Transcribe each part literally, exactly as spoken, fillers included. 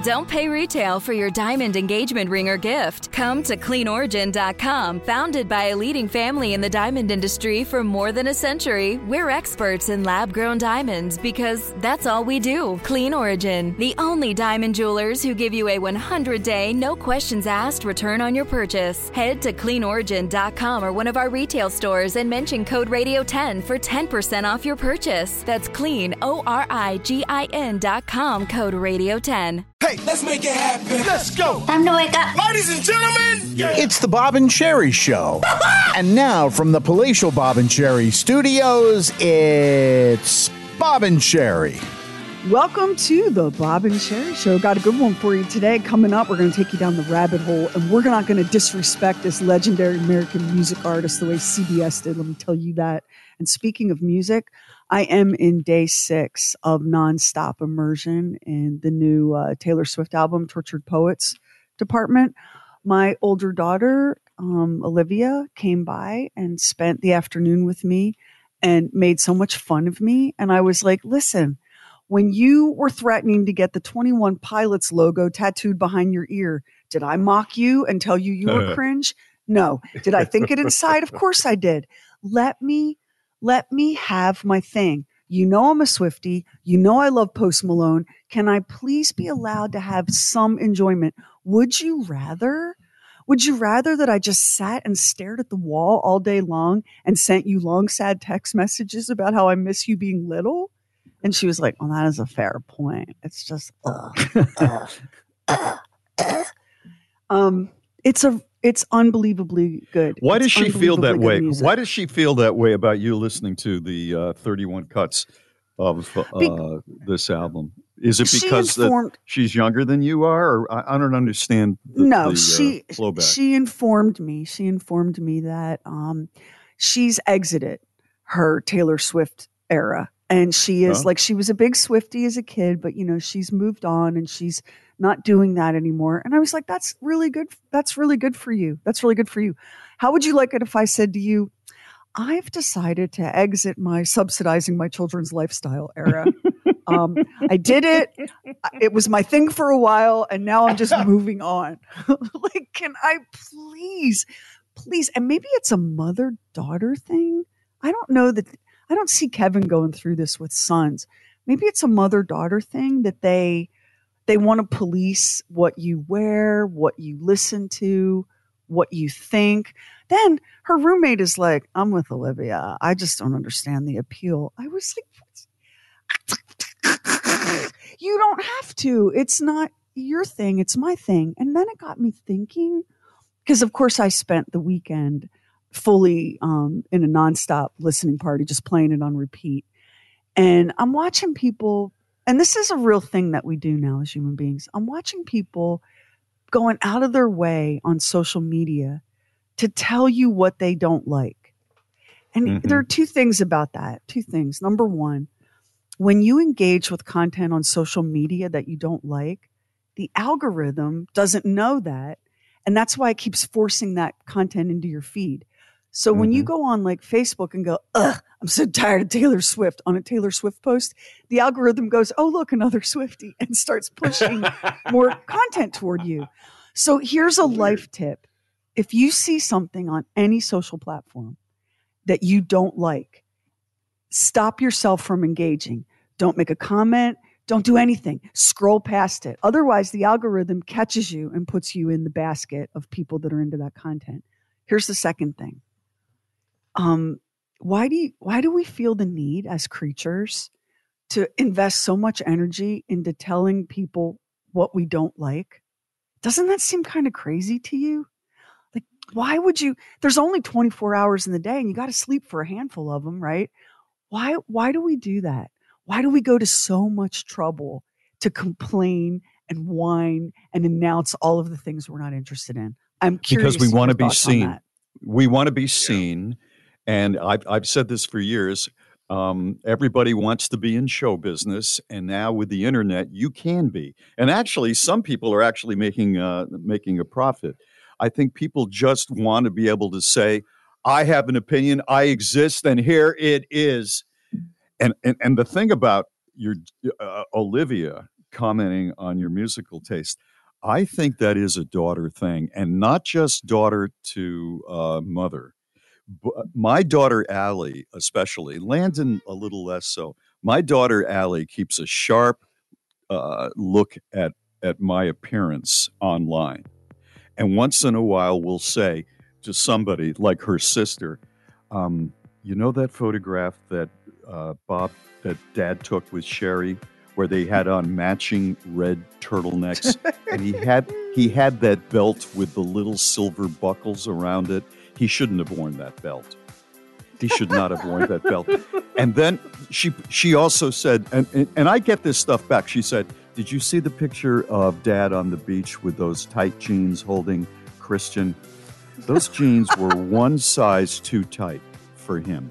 Don't pay retail for your diamond engagement ring or gift. Come to clean origin dot com. Founded by a leading family in the diamond industry for more than a century, we're experts in lab-grown diamonds because that's all we do. Clean Origin, the only diamond jewelers who give you a one hundred day, no questions asked return on your purchase. Head to clean origin dot com or one of our retail stores and mention code radio ten for ten percent off your purchase. That's clean, O R I G I N dot com, code radio ten. Hey, let's make it happen. Let's go. Time to wake up. Ladies and gentlemen, yeah. It's the Bob and Sherry Show. And now from the palatial Bob and Sherry studios, it's Bob and Sherry. Welcome to the Bob and Sherry Show. Got a good one for you today. Coming up, we're going to take you down the rabbit hole, and we're not going to disrespect this legendary American music artist the way C B S did. Let me tell you that. And speaking of music, I am in day six of nonstop immersion in the new uh, Taylor Swift album, Tortured Poets Department. My older daughter, um, Olivia, came by and spent the afternoon with me and made so much fun of me. And I was like, listen, when you were threatening to get the twenty-one Pilots logo tattooed behind your ear, did I mock you and tell you you were cringe? No. Did I think it inside? Of course I did. Let me Let me have my thing. You know I'm a Swiftie. You know I love Post Malone. Can I please be allowed to have some enjoyment? Would you rather? Would you rather that I just sat and stared at the wall all day long and sent you long, sad text messages about how I miss you being little? And she was like, well, that is a fair point. It's just, ugh, ugh, ugh, ugh. um, it's a, It's unbelievably good. Why it's does she feel that way? Music. Why does she feel that way about you listening to the uh, thirty-one cuts of uh, Be- this album? Is it because she informed- that she's younger than you are? Or I, I don't understand the, no, the, she, uh, flowback. She informed me. She informed me that um, she's exited her Taylor Swift era. And she is oh. like, she was a big Swiftie as a kid, but, you know, she's moved on and she's not doing that anymore. And I was like, that's really good. That's really good for you. That's really good for you. How would you like it if I said to you, I've decided to exit my subsidizing my children's lifestyle era. um, I did it. It was my thing for a while. And now I'm just moving on. Like, can I please, please? And maybe it's a mother-daughter thing. I don't know that. I don't see Kevin going through this with sons. Maybe it's a mother-daughter thing that they they want to police what you wear, what you listen to, what you think. Then her roommate is like, I'm with Olivia. I just don't understand the appeal. I was like, you don't have to. It's not your thing. It's my thing. And then it got me thinking, because of course I spent the weekend fully um, in a nonstop listening party, just playing it on repeat. And I'm watching people, and this is a real thing that we do now as human beings. I'm watching people going out of their way on social media to tell you what they don't like. And mm-hmm. there are two things about that. Two things. Number one, when you engage with content on social media that you don't like, the algorithm doesn't know that. And that's why it keeps forcing that content into your feed. So when mm-hmm. you go on like Facebook and go, ugh, I'm so tired of Taylor Swift on a Taylor Swift post, the algorithm goes, oh, look, another Swiftie, and starts pushing more content toward you. So here's a life tip. If you see something on any social platform that you don't like, stop yourself from engaging. Don't make a comment. Don't do anything. Scroll past it. Otherwise, the algorithm catches you and puts you in the basket of people that are into that content. Here's the second thing. Um, why do you, why do we feel the need as creatures to invest so much energy into telling people what we don't like? Doesn't that seem kind of crazy to you? Like, why would you? There's only twenty-four hours in the day, and you got to sleep for a handful of them, right? Why? Why do we do that? Why do we go to so much trouble to complain and whine and announce all of the things we're not interested in? I'm curious. Because we want to be thoughts seen. We want to be seen. And I've, I've said this for years. Um, everybody wants to be in show business. And now with the internet, you can be. And actually, some people are actually making, uh, making a profit. I think people just want to be able to say, I have an opinion, I exist, and here it is. And and, and the thing about your uh, Olivia commenting on your musical taste. I think that is a daughter thing, and not just daughter to uh, mother. B- My daughter Allie, especially, Landon a little less so. My daughter Allie keeps a sharp uh, look at at my appearance online, and once in a while will say to somebody like her sister, um, "You know that photograph that uh, Bob, that Dad took with Sherry, where they had on matching red turtlenecks, and he had he had that belt with the little silver buckles around it. He shouldn't have worn that belt. He should not have worn that belt." And then she she also said, and, and and I get this stuff back. She said, "Did you see the picture of Dad on the beach with those tight jeans holding Christian? Those jeans were one size too tight for him.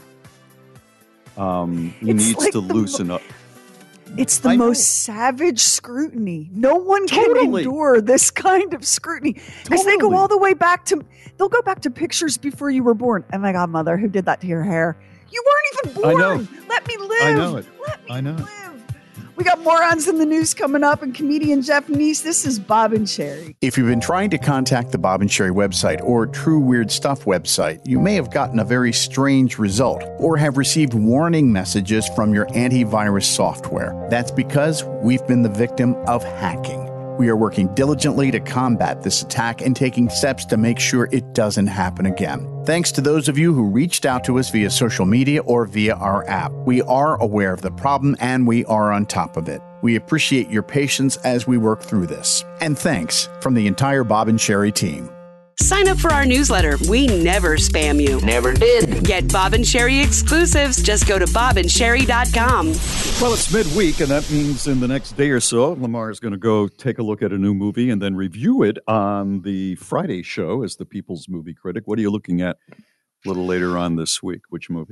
Um, he It's needs like to the loosen up." It's the I know. most savage scrutiny. No one can Totally. endure this kind of scrutiny because they go Totally. all the way back to, they'll go back to pictures before you were born. Oh my God, mother, who did that to your hair? You weren't even I born. know. Let me live. I know it. Let me I know it. live. We got morons in the news coming up, and comedian Jeff Neese. This is Bob and Sherry. If you've been trying to contact the Bob and Sherry website or True Weird Stuff website, you may have gotten a very strange result or have received warning messages from your antivirus software. That's because we've been the victim of hacking. We are working diligently to combat this attack and taking steps to make sure it doesn't happen again. Thanks to those of you who reached out to us via social media or via our app. We are aware of the problem and we are on top of it. We appreciate your patience as we work through this. And thanks from the entire Bob and Sherry team. Sign up for our newsletter. We never spam you. Never did. Get Bob and Sherry exclusives. Just go to bob and sherry dot com. Well, it's midweek, and that means in the next day or so, Lamar is going to go take a look at a new movie and then review it on the Friday show as the People's Movie Critic. What are you looking at a little later on this week? Which movie?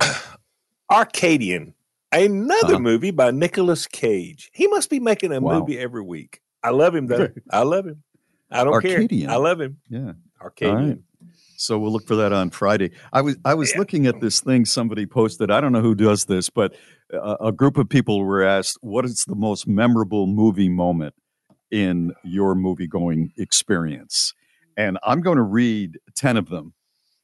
Arcadian, another Uh-huh. movie by Nicolas Cage. He must be making a Wow. movie every week. I love him, though. I love him. I don't Arcadian. care. I love him. Yeah. Arcadian. All right. So we'll look for that on Friday. I was I was Yeah. looking at this thing somebody posted. I don't know who does this, but a, a group of people were asked, "What is the most memorable movie moment in your movie going experience?" And I'm going to read ten of them,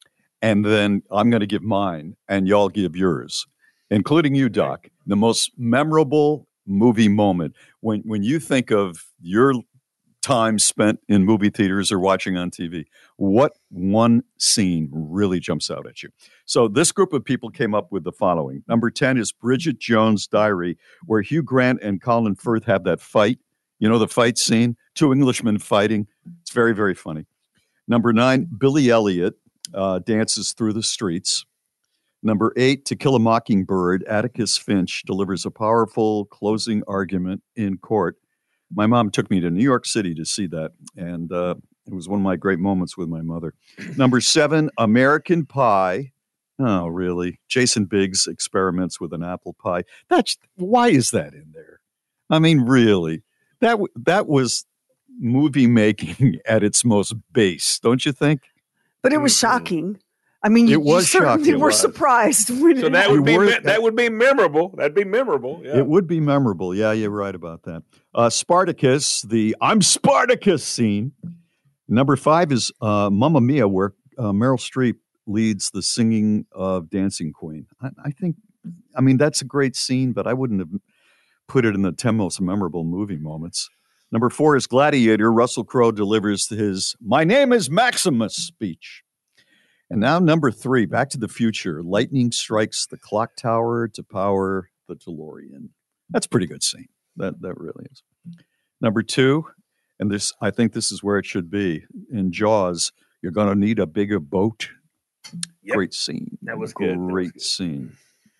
and then I'm going to give mine, and y'all give yours, including you, Doc. The most memorable movie moment when when you think of your time spent in movie theaters or watching on T V, what one scene really jumps out at you? So this group of people came up with the following. Number ten is Bridget Jones' Diary, where Hugh Grant and Colin Firth have that fight. You know, the fight scene, two Englishmen fighting. It's very, very funny. Number nine, Billy Elliot uh, dances through the streets. Number eight, To Kill a Mockingbird, Atticus Finch delivers a powerful closing argument in court. My mom took me to New York City to see that, and uh, it was one of my great moments with my mother. Number seven, American Pie. Oh, really? Jason Biggs experiments with an apple pie. That's why is that in there? I mean, really? That w- that was movie making at its most base, don't you think? But it was shocking. I mean, you, It was you certainly shocking. It were was. surprised when So it that You would be were- me- that would be memorable. That'd be memorable. Yeah. It would be memorable. Yeah, you're right about that. Uh, Spartacus, the I'm Spartacus scene. Number five is uh, Mamma Mia, where uh, Meryl Streep leads the singing of Dancing Queen. I, I think, I mean, that's a great scene, but I wouldn't have put it in the ten most memorable movie moments. Number four is Gladiator. Russell Crowe delivers his "My name is Maximus" speech. And now number three, Back to the Future. Lightning strikes the clock tower to power the DeLorean. That's a pretty good scene. That that really is. Number two, and this I think this is where it should be. In Jaws, you're going to need a bigger boat. Yep. Great scene. That was good. That was Great good. scene.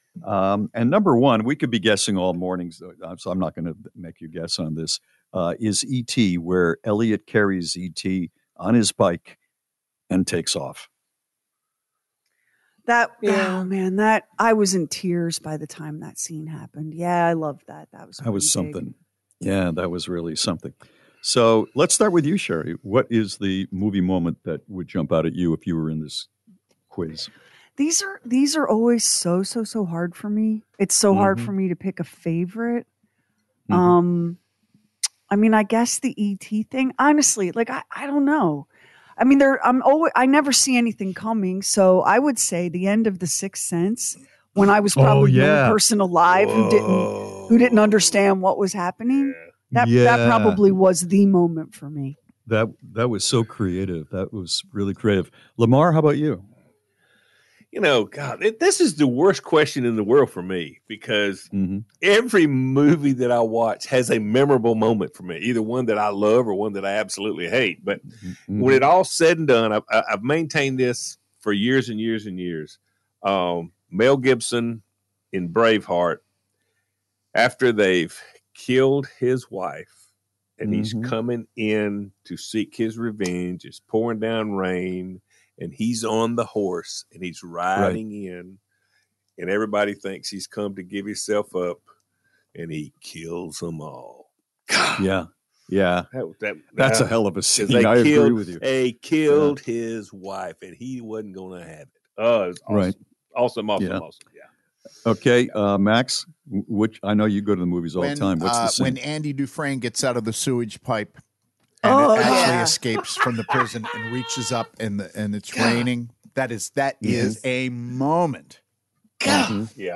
Um, and number one, we could be guessing all mornings, so I'm not going to make you guess on this, uh, is E T, where Elliot carries E T on his bike and takes off. That Yeah. oh man, that I was in tears by the time that scene happened. Yeah, I loved that. That was That was pretty big. something. Yeah, that was really something. So let's start with you, Sherry. What is the movie moment that would jump out at you if you were in this quiz? These are these are always so so so hard for me. It's so hard Mhm. for me to pick a favorite. Mhm. Um I mean, I guess the E T thing, honestly, like, I, I don't know. I mean, there, I'm always, I never see anything coming. So I would say the end of The Sixth Sense, when I was probably Oh, yeah. the only person alive who didn't, who didn't understand what was happening. That, Yeah. that probably was the moment for me. That that was so creative. That was really creative. Lamar, how about you? You know, God, it, this is the worst question in the world for me because Mm-hmm. every movie that I watch has a memorable moment for me, either one that I love or one that I absolutely hate. But Mm-hmm. when it all said and done, I've, I've maintained this for years and years and years. Um, Mel Gibson in Braveheart, after they've killed his wife and Mhm. he's coming in to seek his revenge, it's pouring down rain, and he's on the horse and he's riding in, and everybody thinks he's come to give himself up, and he kills them all. God, Yeah, yeah. that, that, That's a uh, hell of a 'cause scene. they I killed, agree with you. They killed his wife, and he wasn't going to have it. Oh, it was awesome. Right. Awesome, awesome, Yeah. awesome. Yeah. Okay, uh, Max. Which I know you go to the movies all When, the time. What's uh, the scene? when Andy Dufresne gets out of the sewage pipe and Oh, it actually yeah. escapes from the prison and reaches up and the, and it's raining. That is that is a moment. Mhm. Yeah.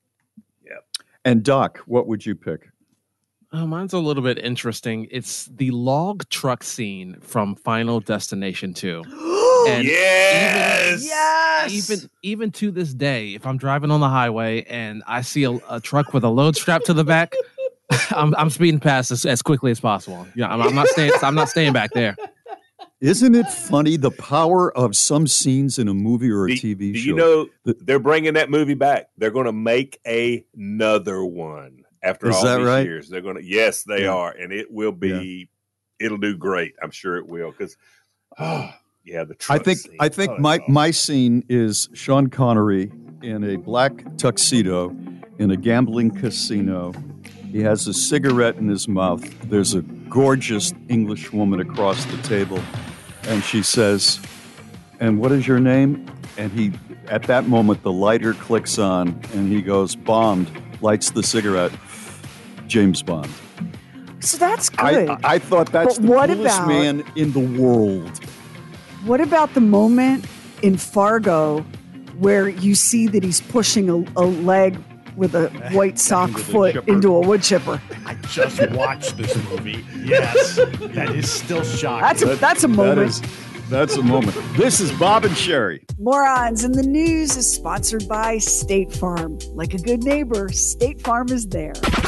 And Doc, what would you pick? Oh, mine's a little bit interesting. It's the log truck scene from Final Destination two. And Yes. Yes. even even to this day, if I'm driving on the highway and I see a, a truck with a load strapped to the back, I'm I'm speeding past as, as quickly as possible. Yeah, I'm, I'm not staying. I'm not staying back there. Isn't it funny the power of some scenes in a movie or a Do, T V do show? you know The- they're bringing that movie back? They're going to make another one after Is all that these right? years. They're going to. Yes, they Yeah. are, and it will be. It'll do great. I'm sure it will. Because, oh, yeah, the I truck think scene. I think Oh, my that's awesome. my scene is Sean Connery in a black tuxedo in a gambling casino. He has a cigarette in his mouth. There's a gorgeous English woman across the table, and she says, "And what is your name?" And he, at that moment, the lighter clicks on, and he goes, "Bombed." Lights the cigarette. James Bond. So that's good. I I thought that's But the what coolest about- man in the world. What about the moment in Fargo where you see that he's pushing a, a leg with a white sock Into the foot chipper. into a wood chipper? I just watched this movie. Yes, that is still shocking. That's a, that's a That moment. is, that's a moment. This is Bob and Sherry. Morons in the News is sponsored by State Farm. Like a good neighbor, State Farm is there.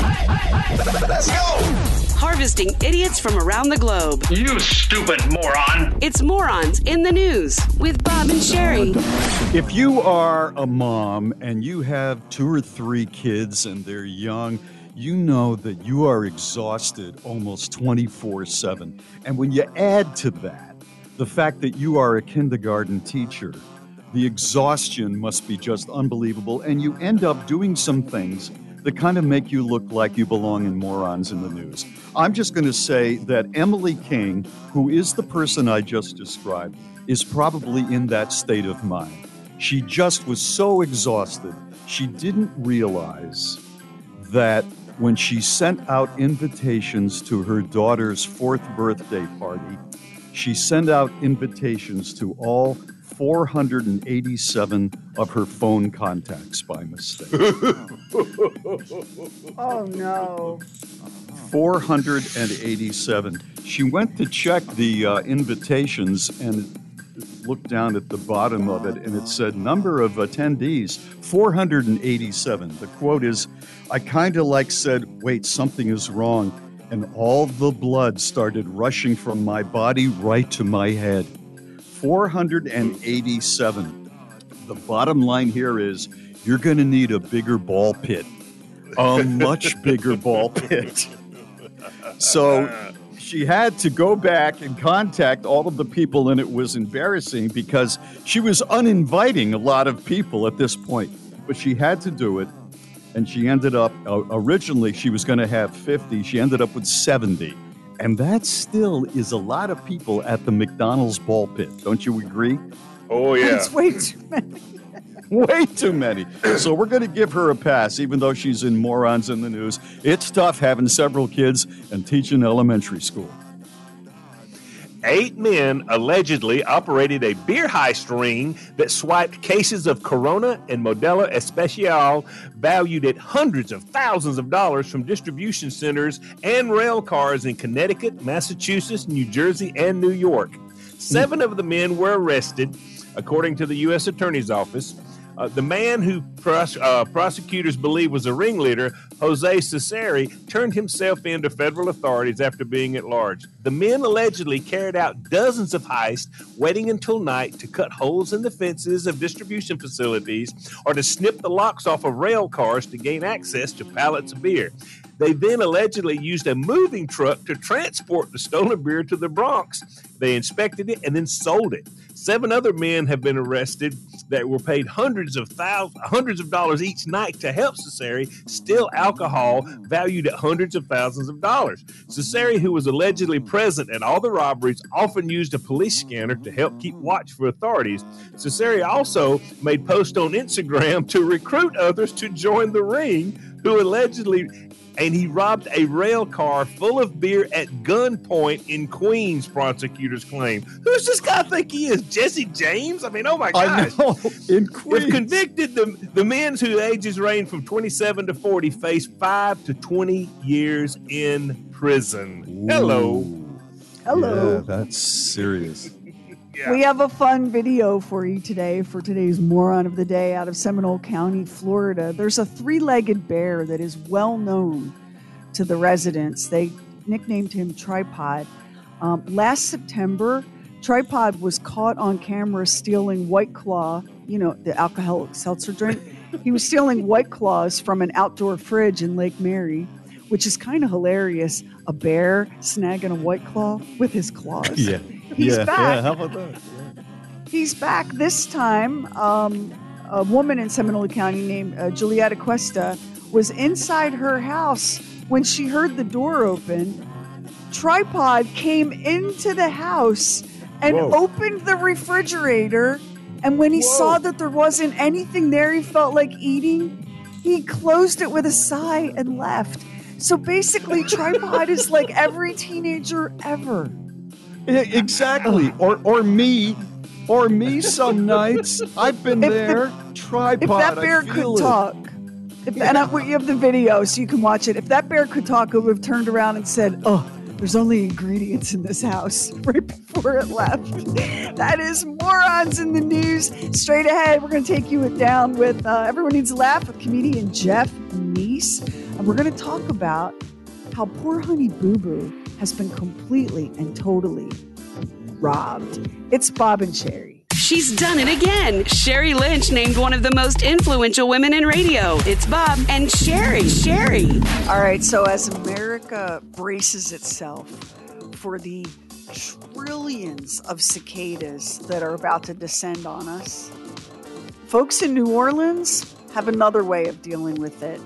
Let's go. Harvesting idiots from around the globe. You stupid moron. It's Morons in the News with Bob and Sherry. If you are a mom and you have two or three kids and they're young, you know that you are exhausted almost twenty-four seven. And when you add to that the fact that you are a kindergarten teacher, the exhaustion must be just unbelievable. And you end up doing some things that kind of make you look like you belong in Morons in the News. I'm just going to say that Emily King, who is the person I just described, is probably in that state of mind. She just was so exhausted, she didn't realize that when she sent out invitations to her daughter's fourth birthday party, she sent out invitations to all four hundred eighty-seven of her phone contacts by mistake. Oh, no. four hundred eighty-seven. She went to check the uh, invitations and looked down at the bottom of it, and it said number of attendees, four hundred eighty-seven. The quote is, "I kind of like said, wait, something is wrong, and all the blood started rushing from my body right to my head." four hundred eighty-seven. The bottom line here is you're going to need a bigger ball pit, a much bigger ball pit. So she had to go back and contact all of the people, and it was embarrassing because she was uninviting a lot of people at this point. But she had to do it, and she ended up, uh, originally she was going to have fifty. She ended up with seventy. And that still is a lot of people at the McDonald's ball pit. Don't you agree? Oh, yeah. That's way too many. Way too many. So we're going to give her a pass, even though she's in Morons in the News. It's tough having several kids and teaching elementary school. Eight men allegedly operated a beer heist ring that swiped cases of Corona and Modelo Especial valued at hundreds of thousands of dollars from distribution centers and rail cars in Connecticut, Massachusetts, New Jersey, and New York. Seven of the men were arrested, according to the U S Attorney's Office. Uh, the man who pros- uh, prosecutors believe was a ringleader, Jose Cesare, turned himself in to federal authorities after being at large. The men allegedly carried out dozens of heists, waiting until night to cut holes in the fences of distribution facilities or to snip the locks off of rail cars to gain access to pallets of beer. They then allegedly used a moving truck to transport the stolen beer to the Bronx. They inspected it and then sold it. Seven other men have been arrested that were paid hundreds of thousands, hundreds of dollars each night to help Cesare steal alcohol valued at hundreds of thousands of dollars. Cesare, who was allegedly present at all the robberies, often used a police scanner to help keep watch for authorities. Cesare also made posts on Instagram to recruit others to join the ring, who allegedly... And he robbed a rail car full of beer at gunpoint in Queens, prosecutors claim. Who's this guy think he is? Jesse James? I mean, oh my gosh. I know, in Queens. If convicted, the, the men whose ages range from twenty-seven to forty face five to twenty years in prison. Ooh. Hello. Hello. Yeah, that's serious. Yeah. We have a fun video for you today for today's Moron of the Day out of Seminole County, Florida. There's a three-legged bear that is well known to the residents. They nicknamed him Tripod. Um, last September, Tripod was caught on camera stealing White Claw, you know, the alcoholic seltzer drink. He was stealing White Claws from an outdoor fridge in Lake Mary, which is kind of hilarious. A bear snagging a White Claw with his claws. Yeah. He's yeah, back. Yeah, how about that? Yeah. He's back. This time, um, a woman in Seminole County named uh, Julieta Cuesta was inside her house when she heard the door open. Tripod came into the house and Whoa. opened the refrigerator. And when he Whoa. saw that there wasn't anything there he felt like eating, he closed it with a sigh and left. So basically, Tripod is like every teenager ever. Yeah, exactly. Or or me. Or me some nights. I've been If the- there. Tripod. If that bear I could feel it. talk, if, and I, you have the video so you can watch it. If that bear could talk, it would have turned around and said, "Oh, there's only ingredients in this house," right before it left. That is Morons in the News. Straight ahead, we're going to take you down with uh, Everyone Needs a Laugh with comedian Jeff Neese. And we're going to talk about how poor Honey Boo Boo has been completely and totally robbed. It's Bob and Sherry. She's done it again. Sherry Lynch named one of the most influential women in radio. It's Bob and Sherry. Sherry. All right, so as America braces itself for the trillions of cicadas that are about to descend on us, folks in New Orleans have another way of dealing with it.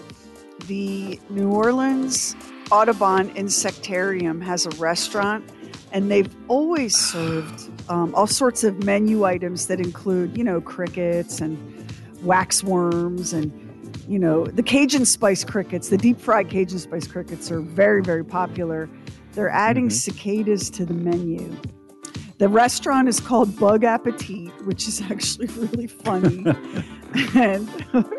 The New Orleans Audubon Insectarium has a restaurant, and they've always served um, all sorts of menu items that include, you know, crickets and waxworms and, you know, the Cajun spice crickets. The deep fried Cajun spice crickets are very, very popular. They're adding mm-hmm. cicadas to the menu. The restaurant is called Bug Appetit, which is actually really funny. and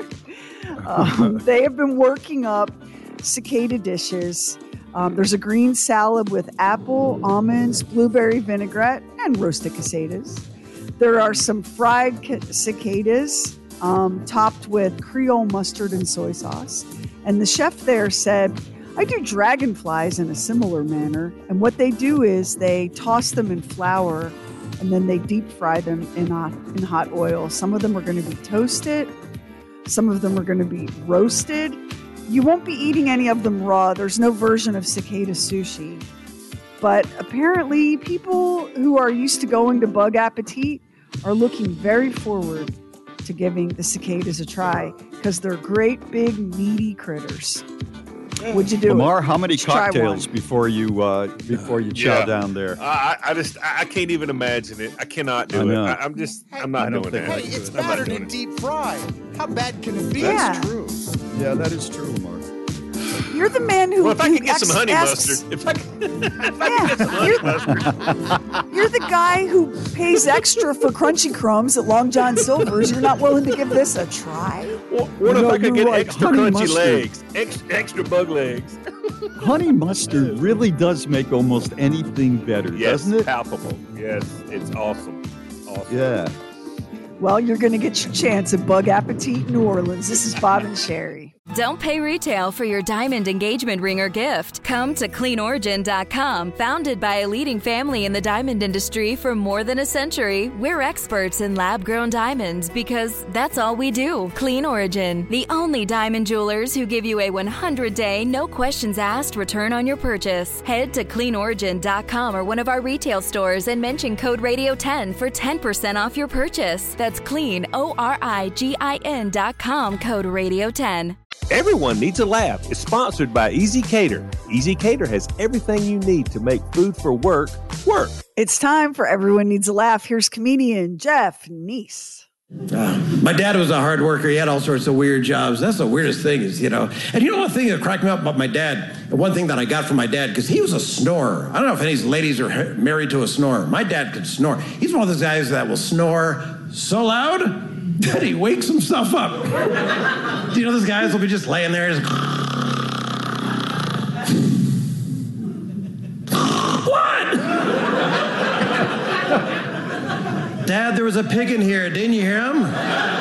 um, they have been working up cicada dishes. Um, there's a green salad with apple, almonds, blueberry vinaigrette, and roasted cicadas. There are some fried cicadas um, topped with Creole mustard and soy sauce. And the chef there said, I do dragonflies in a similar manner. And what they do is they toss them in flour and then they deep fry them in hot, in hot oil. Some of them are going to be toasted. Some of them are going to be roasted. You won't be eating any of them raw. There's no version of cicada sushi. But apparently people who are used to going to Bug Appetit are looking very forward to giving the cicadas a try because they're great, big, meaty critters. Would you do Lamar, it? how many Try cocktails one. before you uh, before you chow Yeah. down there? I, I just, I I can't even imagine it. I cannot I do it. know. I, I'm just, I'm not I don't doing think that. I Hey, it's I'm not battered doing and it. deep fried. How bad can it be? Yeah. True. Yeah, that is true, Lamar. You're the man who. Well, if I who could get some asks- honey asks- mustard, if I could, if I Yeah, could get some honey you're- mustard. You're the guy who pays extra for crunchy crumbs at Long John Silver's. You're not willing to give this a try? What, what if No, I could you're get right. extra Honey crunchy mustard. legs, ex, extra bug legs? Honey mustard really does make almost anything better, Yes, doesn't it? palpable. Yes, it's awesome. Awesome. Yeah. Well, you're going to get your chance at Bug Appetit New Orleans. This is Bob and Sherry. Don't pay retail for your diamond engagement ring or gift. Come to clean origin dot com. Founded by a leading family in the diamond industry for more than a century, we're experts in lab-grown diamonds because that's all we do. Clean Origin, the only diamond jewelers who give you a one hundred day, no questions asked return on your purchase. Head to clean origin dot com or one of our retail stores and mention code radio ten for ten percent off your purchase. That's clean, O R I G I N dot com, code radio ten. Everyone Needs a Laugh is sponsored by Easy Cater. Easy Cater has everything you need to make food for work work. It's time for Everyone Needs a Laugh. Here's comedian Jeff Neese. Uh, my dad was a hard worker. He had all sorts of weird jobs. That's the weirdest thing is, you know. And you know one thing that cracked me up about my dad? The one thing that I got from my dad, because he was a snorer. I don't know if any of these ladies are married to a snorer. My dad could snore. He's one of those guys that will snore so loud that he wakes himself up. Do you know those guys will be just laying there? Just... What? Dad, there was a pig in here. Didn't you hear him?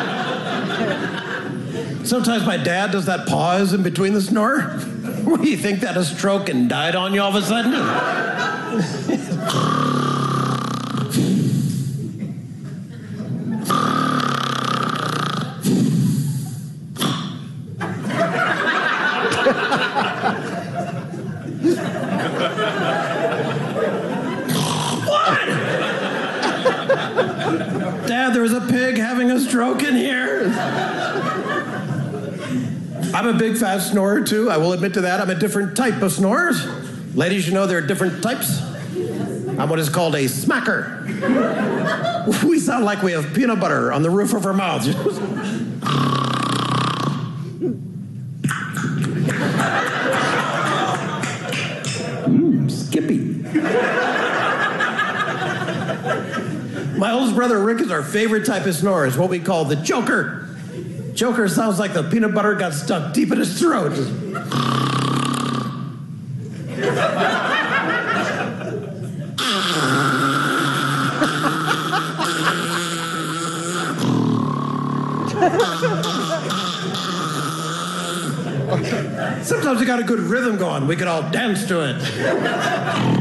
Sometimes my dad does that pause in between the snore where you think that a stroke and died on you all of a sudden. Dad, there was a pig having a stroke in here. I'm a big fat snorer, too. I will admit to that. I'm a different type of snorers. Ladies, you know there are different types. I'm what is called a smacker. We sound like we have peanut butter on the roof of our mouths. Mmm, Skippy. My oldest brother Rick is our favorite type of snorer. It's what we call the Joker. Joker sounds like the peanut butter got stuck deep in his throat. Sometimes we got a good rhythm going. We could all dance to it.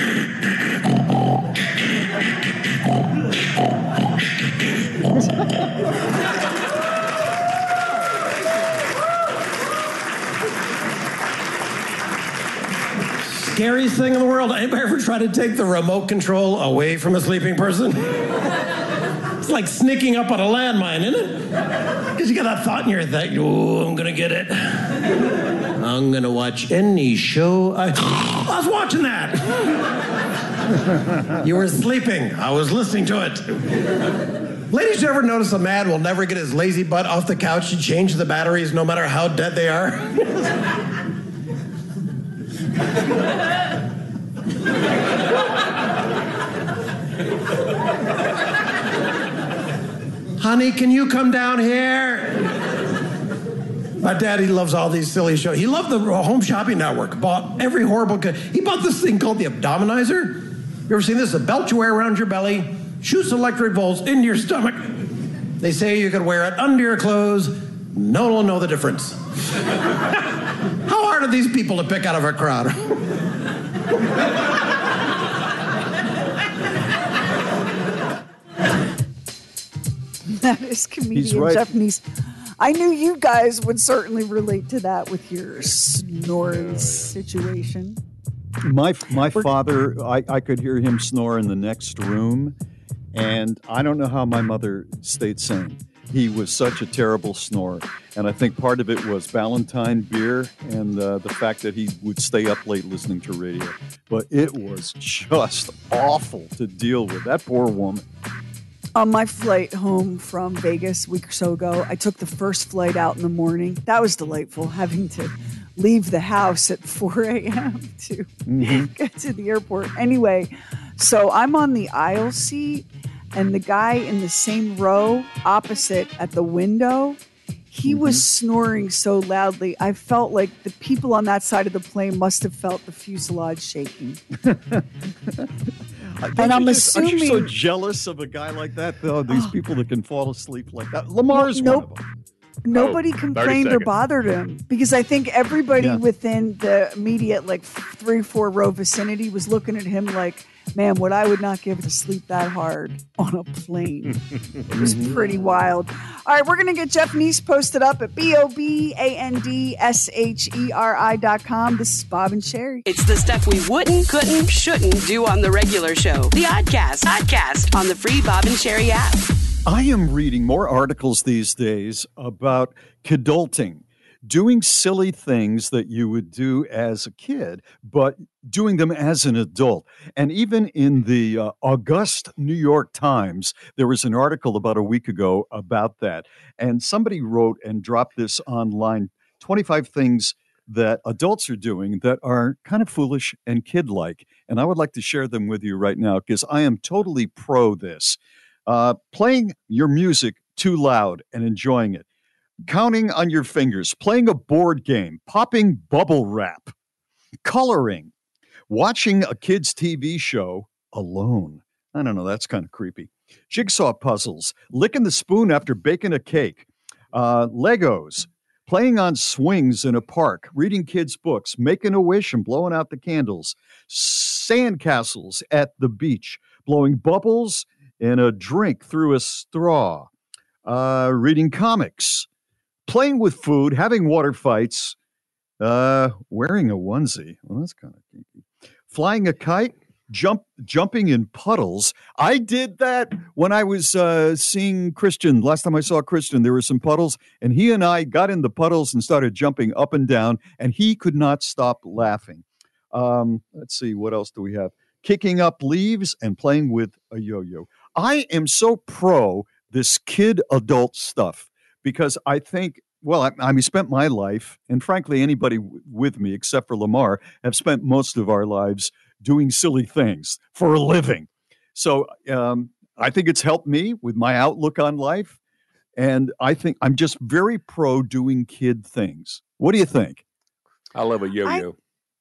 Scariest thing in the world. Anybody ever try to take the remote control away from a sleeping person? It's like sneaking up on a landmine, isn't it? Because you got that thought in your head, oh, I'm gonna get it. I'm gonna watch any show. I, I was watching that. You were sleeping. I was listening to it. Ladies, you ever notice a man will never get his lazy butt off the couch to change the batteries no matter how dead they are? Honey, can you come down here? My daddy loves all these silly shows. He loved the Home Shopping Network. Bought every horrible... He bought this thing called the Abdominizer. You ever seen this? A belt you wear around your belly, shoots electric volts into your stomach. They say you could wear it under your clothes. No one will know the difference. How hard are these people to pick out of a crowd? That is comedian He's right. Jeff Neese. I knew you guys would certainly relate to that with your snoring situation. My my father, I, I could hear him snore in the next room, and I don't know how my mother stayed sane. he was such a terrible snorer. And I think part of it was Ballantine beer and uh, the fact that he would stay up late listening to radio. But it was just awful to deal with. That poor woman. On my flight home from Vegas a week or so ago, I took the first flight out in the morning. That was delightful, having to leave the house at four a.m. to mm-hmm. get to the airport. Anyway, so I'm on the aisle seat, and the guy in the same row opposite at the window, he mm-hmm. was snoring so loudly. I felt like the people on that side of the plane must have felt the fuselage shaking. And I'm just, assuming... Aren't you so jealous of a guy like that, though? These oh. people that can fall asleep like that. Lamar's well, nope. one of them. Nobody oh, complained or bothered him because I think everybody yeah. within the immediate like three, four row vicinity was looking at him like, man, what I would not give to sleep that hard on a plane. It was pretty wild. All right, we're going to get Jeff Neese posted up at B O B A N D S H E R I dot com. This is Bob and Sherry. It's the stuff we wouldn't, couldn't, shouldn't do on the regular show. The Oddcast, Oddcast on the free Bob and Sherry app. I am reading more articles these days about kidulting, doing silly things that you would do as a kid, but doing them as an adult. And even in the uh, August New York Times, there was an article about a week ago about that. And somebody wrote and dropped this online, twenty-five things that adults are doing that are kind of foolish and kid-like. And I would like to share them with you right now because I am totally pro this. Uh, playing your music too loud and enjoying it, counting on your fingers, playing a board game, popping bubble wrap, coloring, watching a kid's T V show alone. I don't know, that's kind of creepy. Jigsaw puzzles, licking the spoon after baking a cake, uh, Legos, playing on swings in a park, reading kids' books, making a wish and blowing out the candles, sandcastles at the beach, blowing bubbles in a drink through a straw, uh, reading comics, playing with food, having water fights, uh, wearing a onesie. Well, that's kind of kinky. Flying a kite, jump, jumping in puddles. I did that when I was uh, seeing Christian. Last time I saw Christian, there were some puddles, and he and I got in the puddles and started jumping up and down, and he could not stop laughing. Um, let's see, what else do we have? Kicking up leaves and playing with a yo-yo. I am so pro this kid adult stuff because I think, well, I, I mean, spent my life, and frankly, anybody w- with me except for Lamar have spent most of our lives doing silly things for a living. So um, I think it's helped me with my outlook on life. And I think I'm just very pro doing kid things. What do you think? I love a yo-yo.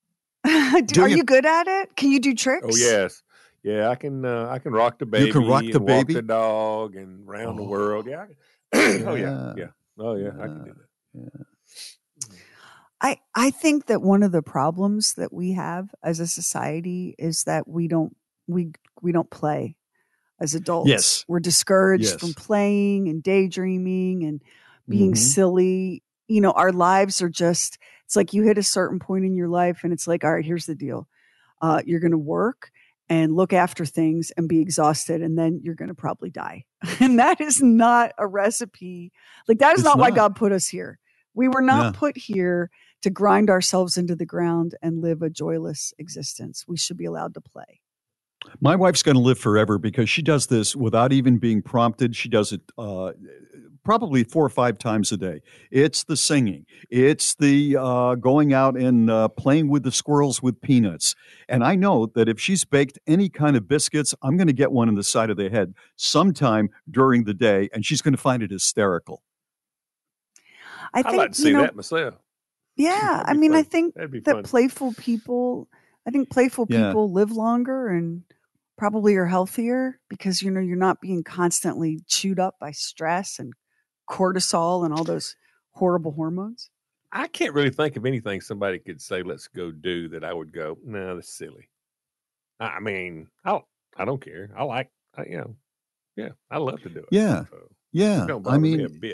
I, do, are you, you good at it? Can you do tricks? Oh, yes. Yeah, I can. Uh, I can rock the baby. You can rock the and baby, walk the dog, and round oh. the world. Yeah. oh yeah. Yeah. Oh yeah. I can do that. Yeah. I I think that one of the problems that we have as a society is that we don't we we don't play as adults. Yes. We're discouraged yes. from playing and daydreaming and being mm-hmm. silly. You know, our lives are just. It's like you hit a certain point in your life, and it's like, all right, here's the deal: uh, you're going to work and look after things and be exhausted, and then you're going to probably die. And that is not a recipe. Like, that is not, not why God put us here. We were not yeah. put here to grind ourselves into the ground and live a joyless existence. We should be allowed to play. My wife's going to live forever because she does this without even being prompted. She does it uh, probably four or five times a day. It's the singing. It's the uh, going out and uh, playing with the squirrels with peanuts. And I know that if she's baked any kind of biscuits, I'm going to get one in the side of the head sometime during the day, and she's going to find it hysterical. I think, I'd like to see you know, that myself. Yeah. I mean, fun. I think that fun. playful people, I think playful yeah. people live longer and probably are healthier because, you know, you're not being constantly chewed up by stress and cortisol and all those horrible hormones. I can't really think of anything somebody could say, let's go do that I would go, no, that's silly. I mean, I I don't care. I like, I, you know, yeah, I love to do it. Yeah. So yeah. it don't bother I mean, me a bit.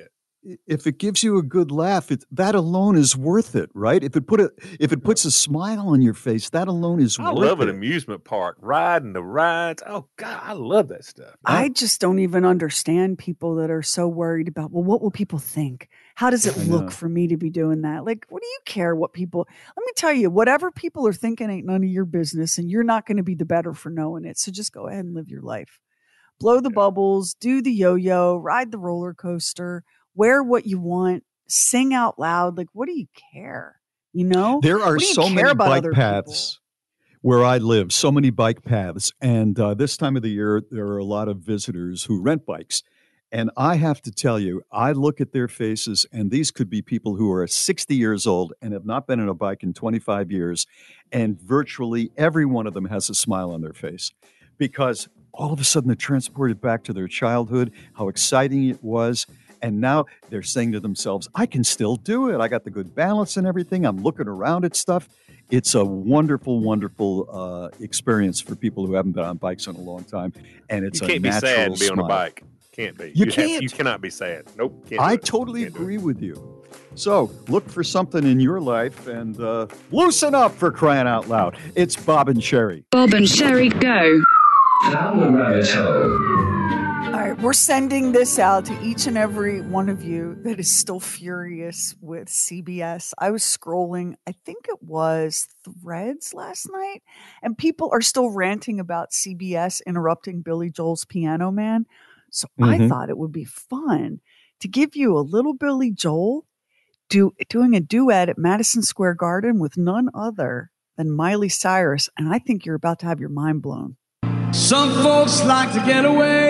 if it gives you a good laugh, it, that alone is worth it, right? If it put a, if it puts a smile on your face, that alone is I worth love an it. amusement park, riding the rides. Oh God, I love that stuff. I just don't even understand people that are so worried about, well, what will people think? How does it I know. look for me to be doing that? Like, what do you care what people, let me tell you, whatever people are thinking ain't none of your business, and you're not going to be the better for knowing it. So just go ahead and live your life. Blow the bubbles, do the yo-yo, ride the roller coaster, wear what you want, sing out loud. Like, what do you care? You know, There are What do you so care many about bike other paths where I live, so many bike paths. And uh, this time of the year, there are a lot of visitors who rent bikes. And I have to tell you, I look at their faces, and these could be people who are sixty years old and have not been on a bike in twenty-five years. And virtually every one of them has a smile on their face because all of a sudden they're transported back to their childhood, how exciting it was. And now they're saying to themselves, I can still do it. I got the good balance and everything. I'm looking around at stuff. It's a wonderful, wonderful uh, experience for people who haven't been on bikes in a long time. And it's You a can't be natural sad and be on a smile. bike. Can't be. You have- can't. you cannot be sad. Nope. Can't do I it. totally Can't do it. agree with you. So look for something in your life and uh, loosen up, for crying out loud. It's Bob and Sherry. Bob and Sherry go. Down the rabbit hole. All right, we're sending this out to each and every one of you that is still furious with C B S. I was scrolling, I think it was Threads last night, and people are still ranting about C B S interrupting Billy Joel's Piano Man. So I Mhm. thought it would be fun to give you a little Billy Joel do, doing a duet at Madison Square Garden with none other than Miley Cyrus, and I think you're about to have your mind blown. Some folks like to get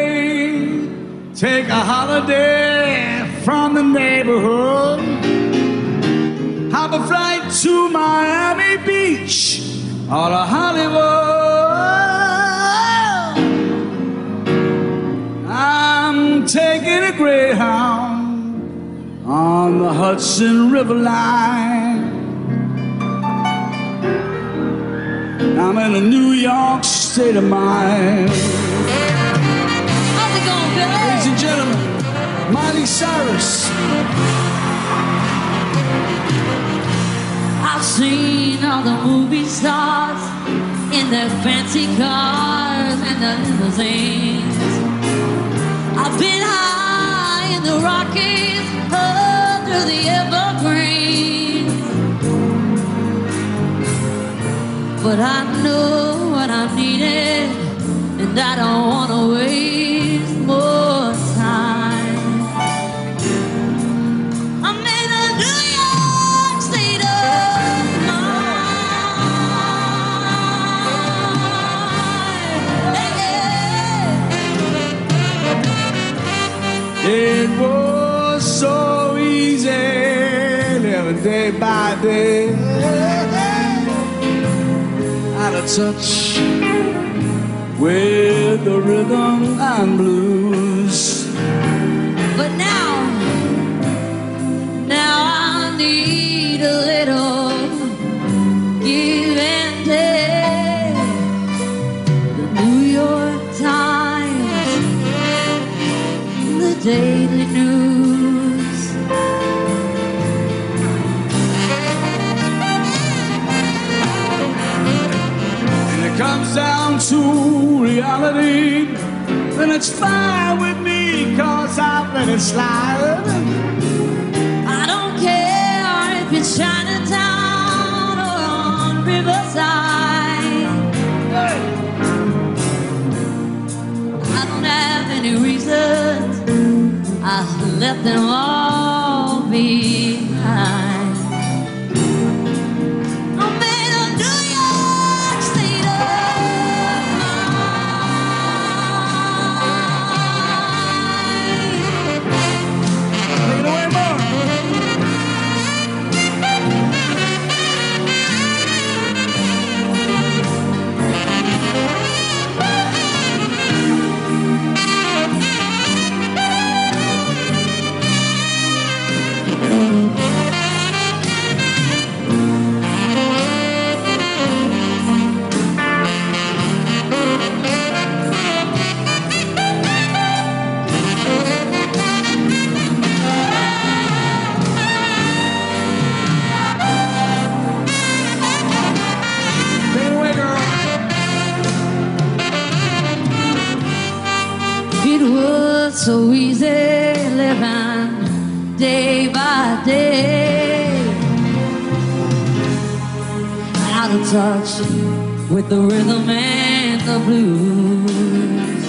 away, take a holiday from the neighborhood, hop a flight to Miami Beach or to Hollywood. I'm taking a Greyhound on the Hudson River line. I'm in a New York state of mind. How's it going, Billy? Ladies and gentlemen, Miley Cyrus. I've seen all the movie stars in their fancy cars and their limousines. I've been high in the Rockies, up through the Evergreen. But I know what I'm needed, and I don't want to waste more time. I'm in a New York state of mind. It was so easy, living day by day, out of touch with the rhythm and blues. But now, now I need a little give and take. The New York Times, the Daily News. And it comes down to reality, then it's fine with me, cause I've let it slide. I don't care if it's Chinatown or on Riverside. I don't have any reasons. I left them all behind. I'm in a New York state of Take it away, Mark. so easy living day by day, out of touch with the rhythm and the blues.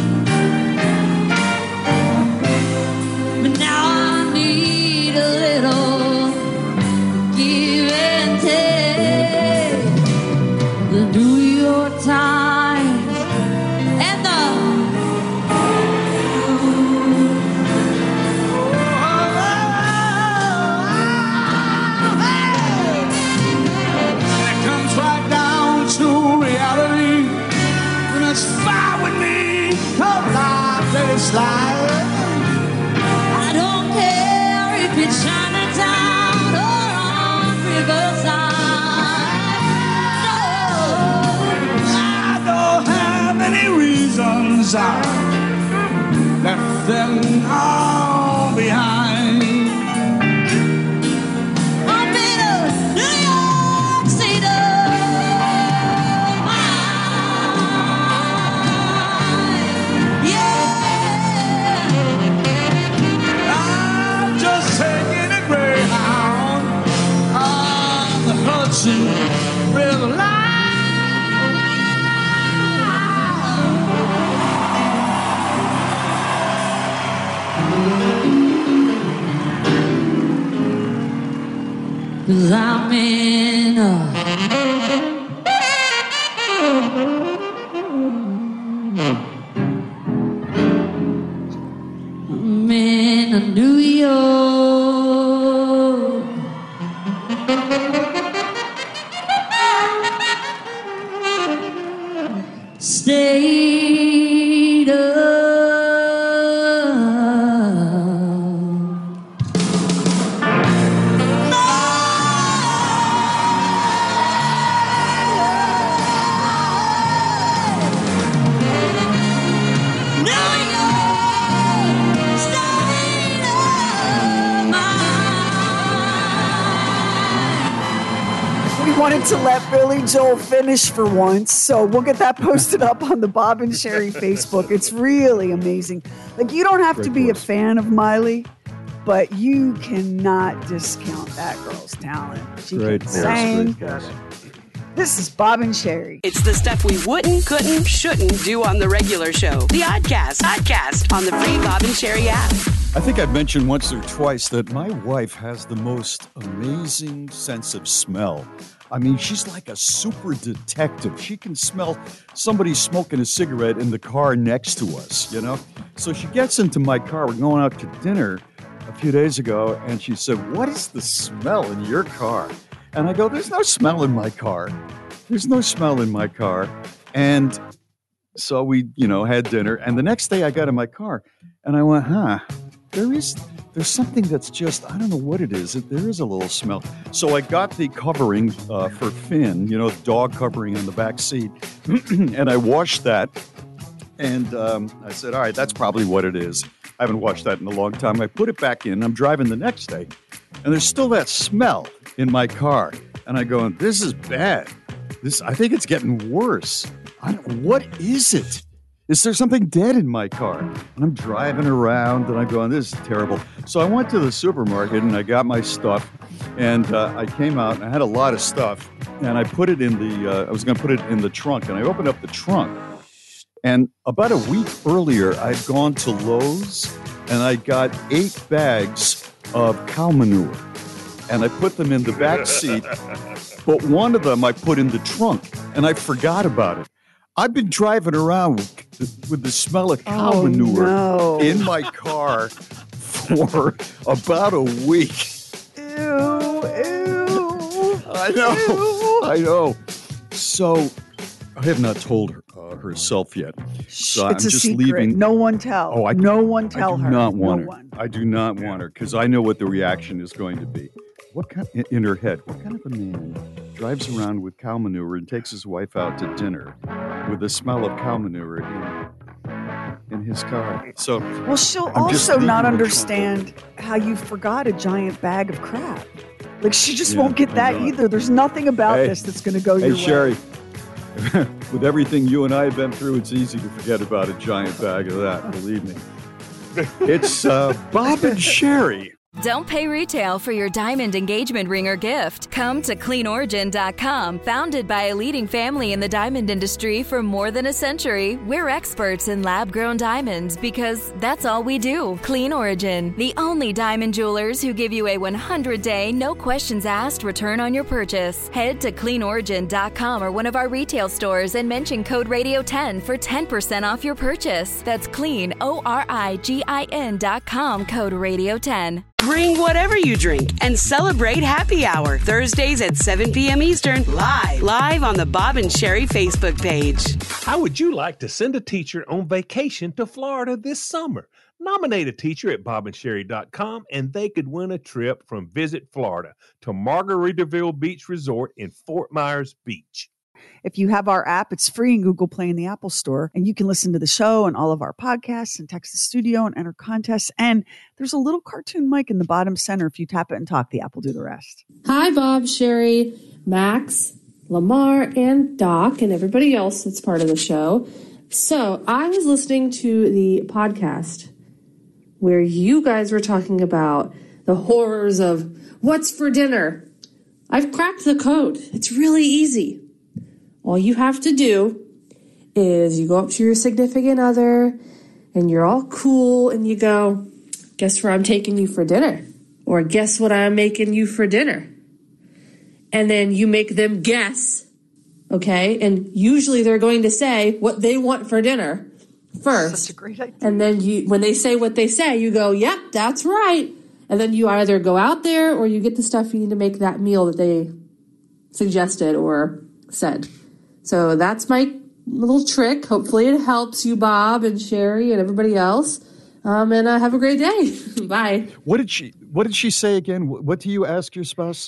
But now I need a little give and take. The New York Times and the It comes right down to reality, and it's fine with me. Come life, let it slide. I don't care if it's Chinatown or on Riverside. No, I don't have any reasons. I left them all behind. I'm in a New York City. I'm just taking a Greyhound on the Hudson River line. Cause I'm in a I'm in a New York state of wanted to let Billy Joel finish for once, so we'll get that posted up on the Bob and Sherry Facebook. It's really amazing. Like, you don't have Great to be voice. a fan of Miley, but you cannot discount that girl's talent. She Great can voice, sing. great voice. This is Bob and Sherry. It's the stuff we wouldn't, couldn't, shouldn't do on the regular show. The Oddcast. Oddcast on the free Bob and Sherry app. I think I've mentioned once or twice that my wife has the most amazing sense of smell. I mean, she's like a super detective. She can smell somebody smoking a cigarette in the car next to us, you know? So she gets into my car. We're going out to dinner a few days ago, and she said, "What is the smell in your car?" And I go, "There's no smell in my car. There's no smell in my car." And so we, you know, had dinner. And the next day I got in my car, and I went, huh, there is... There's something that's just, I don't know what it is. There is a little smell. So I got the covering uh, for Finn, you know, the dog covering on the back seat, and I washed that. And um, I said, all right, that's probably what it is. I haven't washed that in a long time. I put it back in. I'm driving the next day, and there's still that smell in my car. And I go, this is bad. This, I think it's getting worse. I don't, what is it? Is there something dead in my car? And I'm driving around, and I'm going, this is terrible. So I went to the supermarket, and I got my stuff, and uh, I came out, and I had a lot of stuff, and I put it in the, uh, I was going to put it in the trunk, and I opened up the trunk. And about a week earlier, I'd gone to Lowe's, and I got eight bags of cow manure, and I put them in the back seat, but one of them I put in the trunk, and I forgot about it. I've been driving around with, with the smell of cow oh, manure no. in my car for about a week. Ew, ew. I know, ew. I know. So I have not told her uh, herself yet. So it's I'm a just secret. leaving. No one tell. Oh, I, no one tell I do her. not want no her. One. I do not want her because I know what the reaction is going to be. What kind in her head? What kind of a man drives around with cow manure and takes his wife out to dinner with the smell of cow manure in, in his car? So, well, she'll I'm also not understand how you forgot a giant bag of crap. Like, she just Yeah, won't get I that know. either. There's nothing about Hey. this that's going to go Hey, your Sherry, way. with everything you and I have been through, it's easy to forget about a giant bag of that. Believe me. It's uh, Bob and Sherry. Don't pay retail for your diamond engagement ring or gift. Come to clean origin dot com. Founded by a leading family in the diamond industry for more than a century, we're experts in lab-grown diamonds because that's all we do. Clean Origin, the only diamond jewelers who give you a one hundred day, no questions asked return on your purchase. Head to clean origin dot com or one of our retail stores and mention code radio ten for ten percent off your purchase. That's clean, O R I G I N dot com, code radio ten. Bring whatever you drink and celebrate Happy Hour Thursdays at seven p.m. Eastern, live, live on the Bob and Sherry Facebook page. How would you like to send a teacher on vacation to Florida this summer? Nominate a teacher at bob and sherry dot com and they could win a trip from Visit Florida to Margaritaville Beach Resort in Fort Myers Beach. If you have our app, it's free in Google Play and the Apple Store, and you can listen to the show and all of our podcasts and text the studio and enter contests. And there's a little cartoon mic in the bottom center. If you tap it and talk, the app will do the rest. Hi, Bob, Sherry, Max, Lamar, and Doc, and everybody else that's part of the show. So I was listening to the podcast where you guys were talking about the horrors of what's for dinner. I've cracked the code. It's really easy. All you have to do is you go up to your significant other and you're all cool and you go, guess where I'm taking you for dinner? Or guess what I'm making you for dinner? And then you make them guess, okay? And usually they're going to say what they want for dinner first. Such a great idea. And then you, when they say what they say, you go, yep, that's right. And then you either go out there or you get the stuff you need to make that meal that they suggested or said. So that's my little trick. Hopefully it helps you, Bob and Sherry and everybody else. Um, and uh, have a great day. Bye. What did she What did she say again? What, what do you ask your spouse?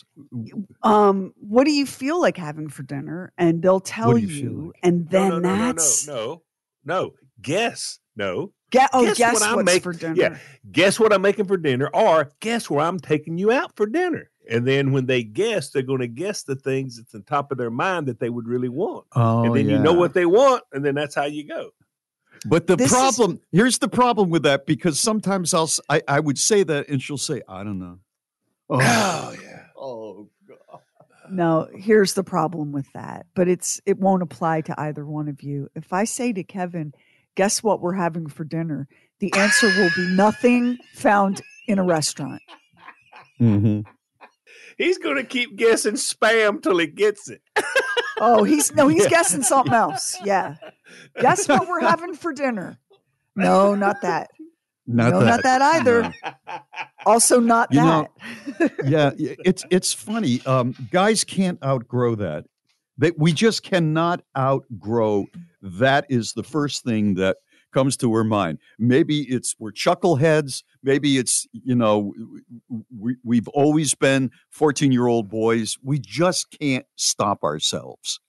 Um, what do you feel like having for dinner? And they'll tell What do you, you feel like? and then no, no, no, that's no, no, no, no. Guess, no. Get, oh, guess, guess what I'm what's making for dinner. Yeah, guess what I'm making for dinner, or guess where I'm taking you out for dinner. And then when they guess, they're going to guess the things that's on top of their mind that they would really want. Oh, and then yeah. you know what they want, and then that's how you go. But the This problem, is- here's the problem with that, because sometimes I'll, s- I, I would say that and she'll say, I don't know. Oh, yeah. Oh, God. No, here's the problem with that, but it's it won't apply to either one of you. If I say to Kevin, guess what we're having for dinner? The answer will be nothing found in a restaurant. Mm-hmm. He's going to keep guessing spam till he gets it. Oh, he's no, he's guessing something else. Yeah. Guess what we're having for dinner? No, not that. Not no, that. not that either. No. Also not You that. know, yeah, it's it's funny. Um, guys can't outgrow that. They, we just cannot outgrow. That is the first thing that comes to our mind. Maybe it's we're chuckleheads. Maybe it's, you know, we, we've always been fourteen-year-old boys. We just can't stop ourselves.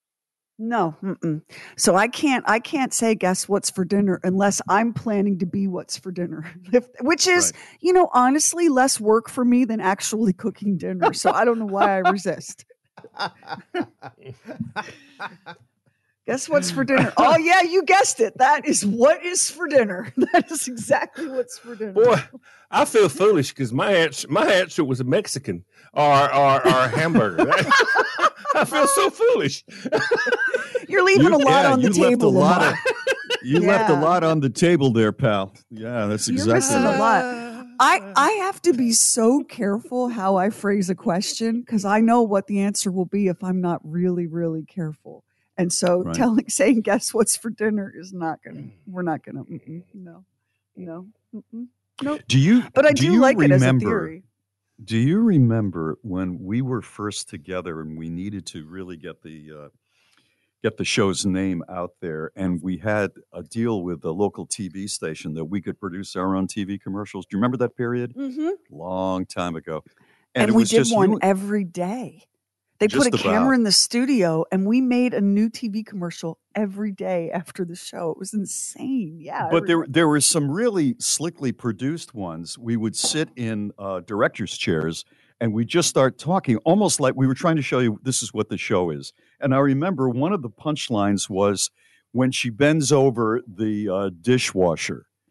No. Mm-mm. So I can't I can't say guess what's for dinner unless I'm planning to be what's for dinner. If, which is, Right. you know, honestly less work for me than actually cooking dinner. So I don't know why I resist. Guess what's for dinner? Oh yeah, you guessed it. That is what is for dinner. That is exactly what's for dinner. Boy, I feel foolish because my answer, my answer was a Mexican or or, or a hamburger. I feel so foolish. You're leaving You- a lot yeah, on the you left table. a lot Lamar. of- You left a Yeah. lot on the table there, pal. Yeah, that's You're exactly missing right. a lot. I, I have to be so careful how I phrase a question because I know what the answer will be if I'm not really, really careful. And so Right. telling, saying, guess what's for dinner is not going to, we're not going to, no, no, mm-mm, no. Do you? But I do do you like it as a remember- theory. Do you remember when we were first together and we needed to really get the uh, get the show's name out there, and we had a deal with a local T V station that we could produce our own T V commercials? Do you remember that period? Mm-hmm. Long time ago, And, it we was did just one you- every day. They put Just a about. camera in the studio and we made a new T V commercial every day after the show. It was insane. Yeah. I But there, remember. there were some really slickly produced ones. We would sit in uh, director's chairs and we just start talking, almost like we were trying to show you this is what the show is. And I remember one of the punchlines was when she bends over the uh, dishwasher,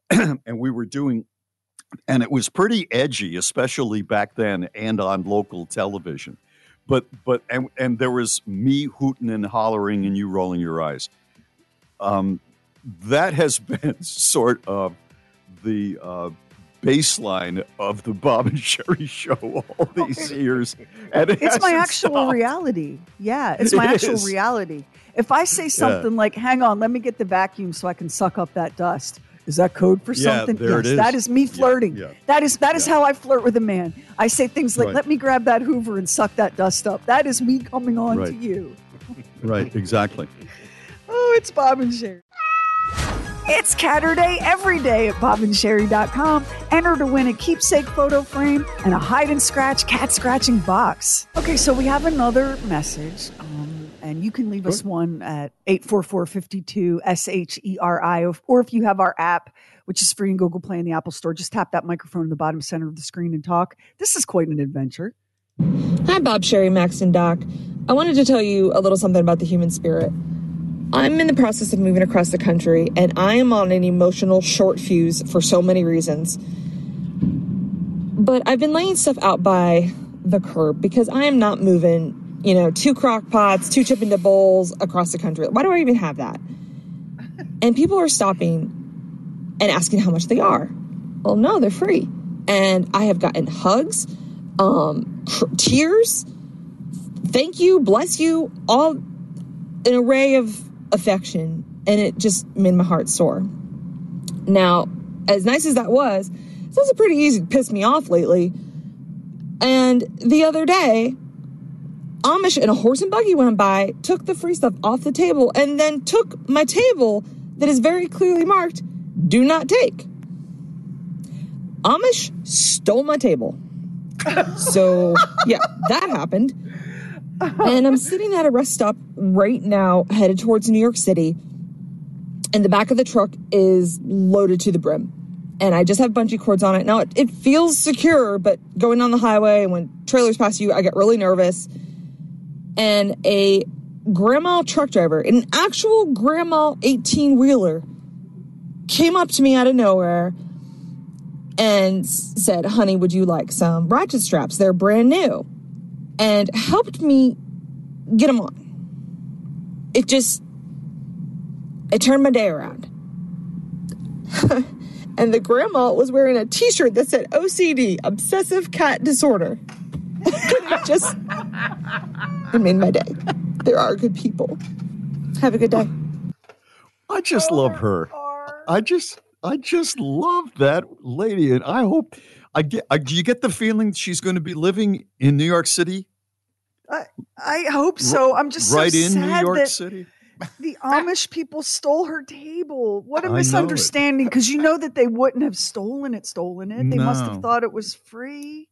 and we were doing, and it was pretty edgy, especially back then and on local television. But but and and there was me hooting and hollering and you rolling your eyes. Um, that has been sort of the uh, baseline of the Bob and Sherry show all these years. And it it's my hasn't actual stopped. reality. Yeah, it's my It actual is. reality. If I say something like, hang on, let me get the vacuum so I can suck up that dust. Is that code for Yeah, something? there it yes, is. that is me flirting. yeah. That is that is Yeah. how I flirt with a man. I say things like, Right. let me grab that Hoover and suck that dust up. That is me coming on to Right. you. Right, exactly. Oh, it's Bob and Sherry. It's Catter Day every day at bob and sherry dot com. Enter to win a keepsake photo frame and a hide and scratch cat scratching box. Okay, so we have another message, um, and you can leave us one at eight four four, five two, S H E R I, or if you have our app, which is free in Google Play and the Apple Store, just tap that microphone in the bottom center of the screen and talk. This is quite an adventure. Hi, Bob, Sherry, Max, and Doc. I wanted to tell you a little something about the human spirit. I'm in the process of moving across the country, and I am on an emotional short fuse for so many reasons. But I've been laying stuff out by the curb because I am not moving, you know, two crock pots, two chip into bowls across the country. Why do I even have that? And people are stopping and asking how much they are. Well, no, they're free. And I have gotten hugs, um, cr- tears, thank you, bless you, all an array of affection, and it just made my heart sore. Now, as nice as that was, it's also pretty easy to piss me off lately. And the other day, Amish and a horse and buggy went by, took the free stuff off the table, and then took my table that is very clearly marked, do not take. Amish stole my table. So, yeah, that happened. And I'm sitting at a rest stop right now, headed towards New York City. And the back of the truck is loaded to the brim. And I just have bungee cords on it. Now, it, it feels secure, but going down the highway, when trailers pass you, I get really nervous. And a grandma truck driver, an actual grandma eighteen-wheeler, came up to me out of nowhere and said, honey, would you like some ratchet straps? They're brand new. And helped me get them on. It just, it turned my day around. And the grandma was wearing a t-shirt that said O C D, Obsessive Cat Disorder. It just, it made my day. There are good people. Have a good day. I just love her. I just, I just love that lady, and I hope I get. I, do you get the feeling she's going to be living in New York City? I, I hope so. I'm just right so in sad New York that City. the Amish people stole her table. What I a know it. misunderstanding, because you know that they wouldn't have stolen it, stolen it. They must have No. thought it was free.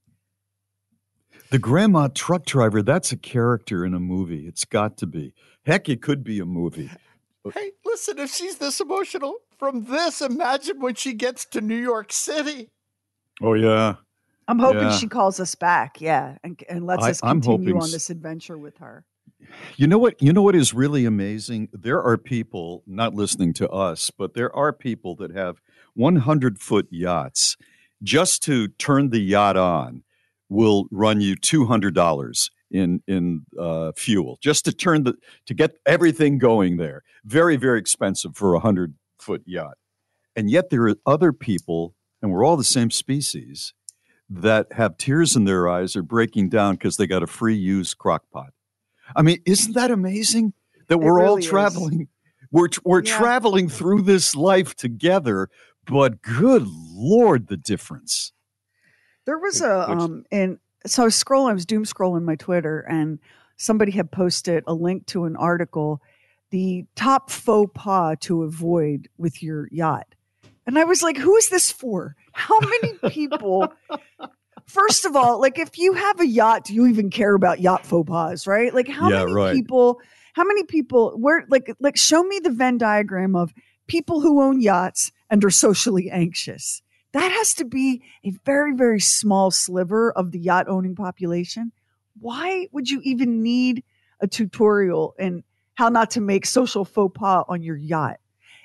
The grandma truck driver, that's a character in a movie. It's got to be. Heck, it could be a movie. Hey, listen, if she's this emotional from this, imagine when she gets to New York City. Oh, yeah. I'm hoping Yeah. she calls us back, yeah, and, and lets I- us I'm continue hoping on s- this adventure with her. You know what? You know what is really amazing? There are people not listening to us, but there are people that have hundred foot yachts. Just to turn the yacht on will run you two hundred dollars in in uh, fuel. Just to turn the to get everything going there. Very very expensive for a hundred foot yacht. And yet there are other people, and we're all the same species, that have tears in their eyes or breaking down because they got a free used crock pot. I mean, isn't that amazing that we're all really is. traveling? We're we're Yeah. traveling through this life together, but good Lord, the difference. There was a Which- um and so I was scrolling, I was doom scrolling my Twitter, and somebody had posted a link to an article, the top faux pas to avoid with your yacht. And I was like, who is this for? How many people? First of all, like, if you have a yacht, do you even care about yacht faux pas, right? Like, how Yeah, many right. people, how many people, where, like, like, show me the Venn diagram of people who own yachts and are socially anxious. That has to be a very, very small sliver of the yacht owning population. Why would you even need a tutorial in how not to make social faux pas on your yacht?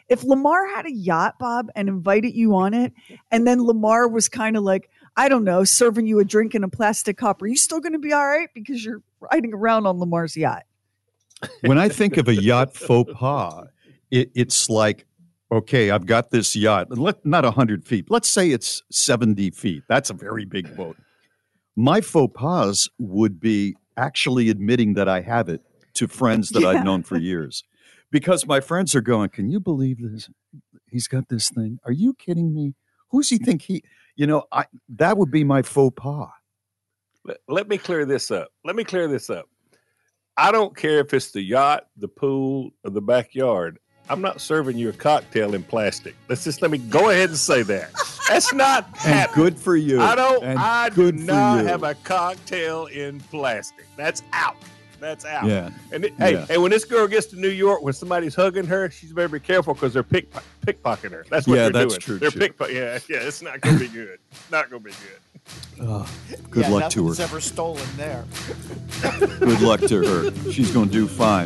If Lamar had a yacht, Bob, and invited you on it, and then Lamar was kind of like, I don't know, serving you a drink in a plastic cup, are you still going to be all right because you're riding around on Lamar's yacht? When I think of a yacht faux pas, it, it's like, okay, I've got this yacht, let, not one hundred feet. Let's say it's seventy feet. That's a very big boat. My faux pas would be actually admitting that I have it to friends that Yeah. I've known for years. Because my friends are going, can you believe this? He's got this thing. Are you kidding me? Who's he think he, you know, I, that would be my faux pas. Let, let me clear this up. Let me clear this up. I don't care if it's the yacht, the pool, or the backyard. I'm not serving you a cocktail in plastic. Let's just let me go ahead and say that. That's not And happening. good for you. I don't. And I do good for not you. have a cocktail in plastic. That's out. That's out. Yeah. And it, hey, Yeah. hey, when this girl gets to New York, when somebody's hugging her, she's better be careful because they're pick pickpocketing her. That's what Yeah, they're that's doing. true, They're too. pickpocket. Yeah, yeah. It's not going to be good. Not going to be good. Oh, good yeah, luck to nothing's her. ever stolen there. Good luck to her. She's going to do fine.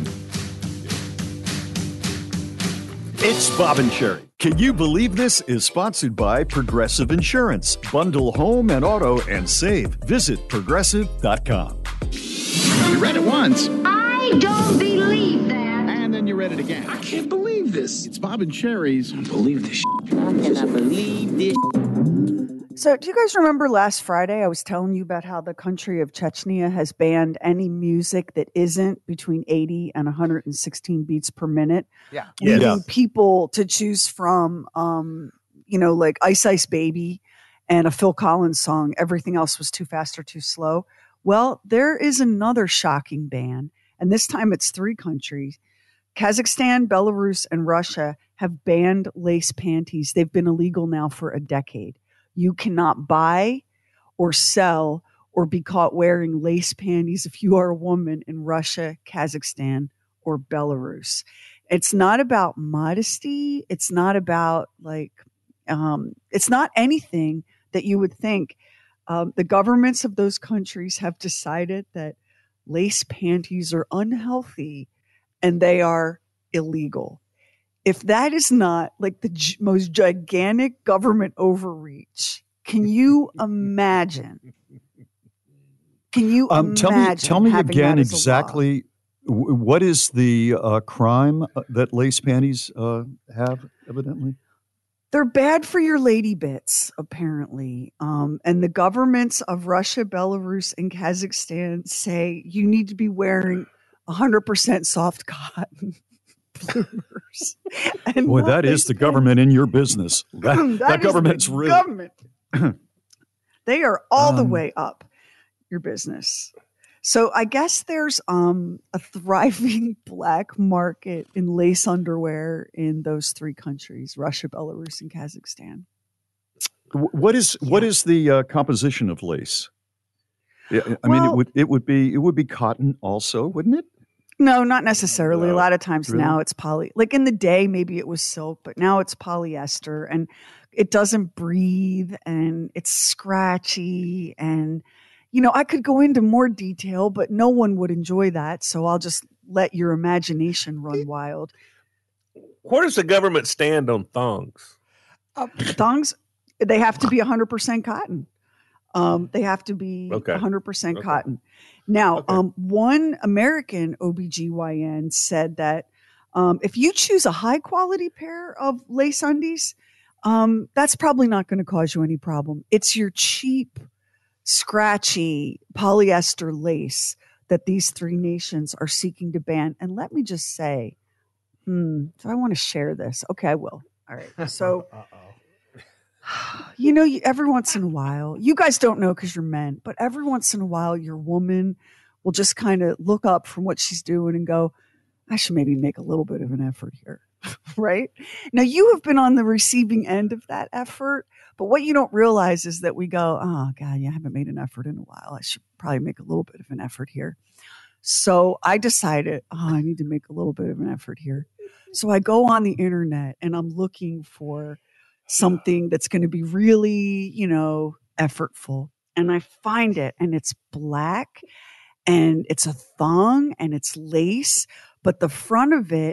It's Bob and Sherry. Can you believe this is sponsored by Progressive Insurance? Bundle home and auto and save. Visit progressive dot com. You read it once. I don't believe that. And then you read it again. I can't believe this. It's Bob and Sherry's. I don't believe this. I cannot believe this. So, do you guys remember last Friday I was telling you about how the country of Chechnya has banned any music that isn't between eighty and one hundred sixteen beats per minute? Yeah. Leaving Yeah. people to choose from, um, you know, like Ice Ice Baby and a Phil Collins song. Everything else was too fast or too slow. Well, there is another shocking ban, and this time it's three countries. Kazakhstan, Belarus, and Russia have banned lace panties. They've been illegal now for a decade. You cannot buy or sell or be caught wearing lace panties if you are a woman in Russia, Kazakhstan, or Belarus. It's not about modesty. It's not about like, um, it's not anything that you would think. Um, the governments of those countries have decided that lace panties are unhealthy and they are illegal. If that is not like the g- most gigantic government overreach, can you imagine? Can you Um, tell me, imagine tell me having again that as a law? exactly w- what is the uh, crime that lace panties uh, have, evidently? They're bad for your lady bits, apparently. Um, and the governments of Russia, Belarus, and Kazakhstan say you need to be wearing one hundred percent soft cotton bloomers. And Boy, not that is lace the panties. government in your business. That, That that is the government's real. government. They are all the Um, way up your business. So I guess there's um, a thriving black market in lace underwear in those three countries, Russia, Belarus, and Kazakhstan. W- What is what is the uh, composition of lace? Yeah, I mean, it Well- would it would be it would be cotton also, wouldn't it? No, not necessarily. A No, lot of times really? now it's poly. Like in the day, maybe it was silk, but now it's polyester, and it doesn't breathe, and it's scratchy, and you know, I could go into more detail, but no one would enjoy that. So I'll just let your imagination run wild. Where does the government stand on thongs? Uh, thongs, they have to be one hundred percent cotton. Um, they have to be Okay. one hundred percent Okay. cotton. Now, um, one American O B G Y N said that um, if you choose a high quality pair of lace undies, um, that's probably not going to cause you any problem. It's your cheap, scratchy polyester lace that these three nations are seeking to ban. And let me just say, hmm, do I want to share this? Okay, I will. All right. So, you know, you, every once in a while, you guys don't know because you're men, but every once in a while, your woman will just kind of look up from what she's doing and go, I should maybe make a little bit of an effort here. Right? Now, you have been on the receiving end of that effort, but what you don't realize is that we go, oh, God, yeah, I haven't made an effort in a while. I should probably make a little bit of an effort here. So I decided, oh, I need to make a little bit of an effort here. So I go on the internet and I'm looking for something that's going to be really, you know, effortful. And I find it, and it's black, and it's a thong, and it's lace, but the front of it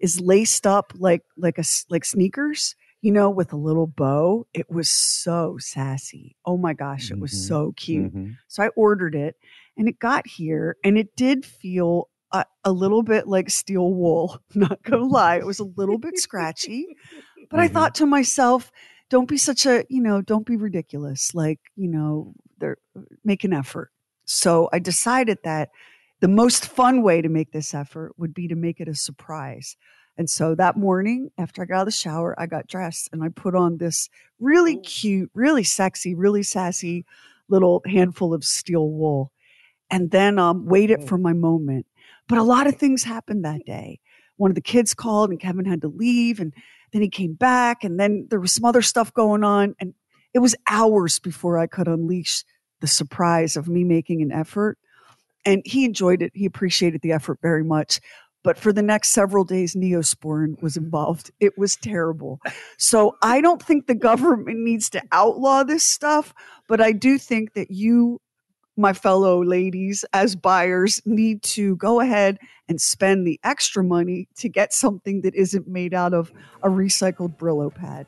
is laced up like like a s- like sneakers, you know, with a little bow. It was so sassy. Oh my gosh, it was Mhm. so cute. Mhm. So I ordered it, and it got here, and it did feel a, a little bit like steel wool. Not gonna lie, it was a little bit scratchy, but I Mhm. thought to myself, don't be such a, you know, don't be ridiculous. Like, you know, they're make an effort. So I decided that the most fun way to make this effort would be to make it a surprise. And so that morning, after I got out of the shower, I got dressed and I put on this really cute, really sexy, really sassy little handful of steel wool, and then um, waited for my moment. But a lot of things happened that day. One of the kids called and Kevin had to leave, and then he came back, and then there was some other stuff going on, and it was hours before I could unleash the surprise of me making an effort. And he enjoyed it. He appreciated the effort very much. But for the next several days, Neosporin was involved. It was terrible. So I don't think the government needs to outlaw this stuff, but I do think that you, my fellow ladies, as buyers, need to go ahead and spend the extra money to get something that isn't made out of a recycled Brillo pad,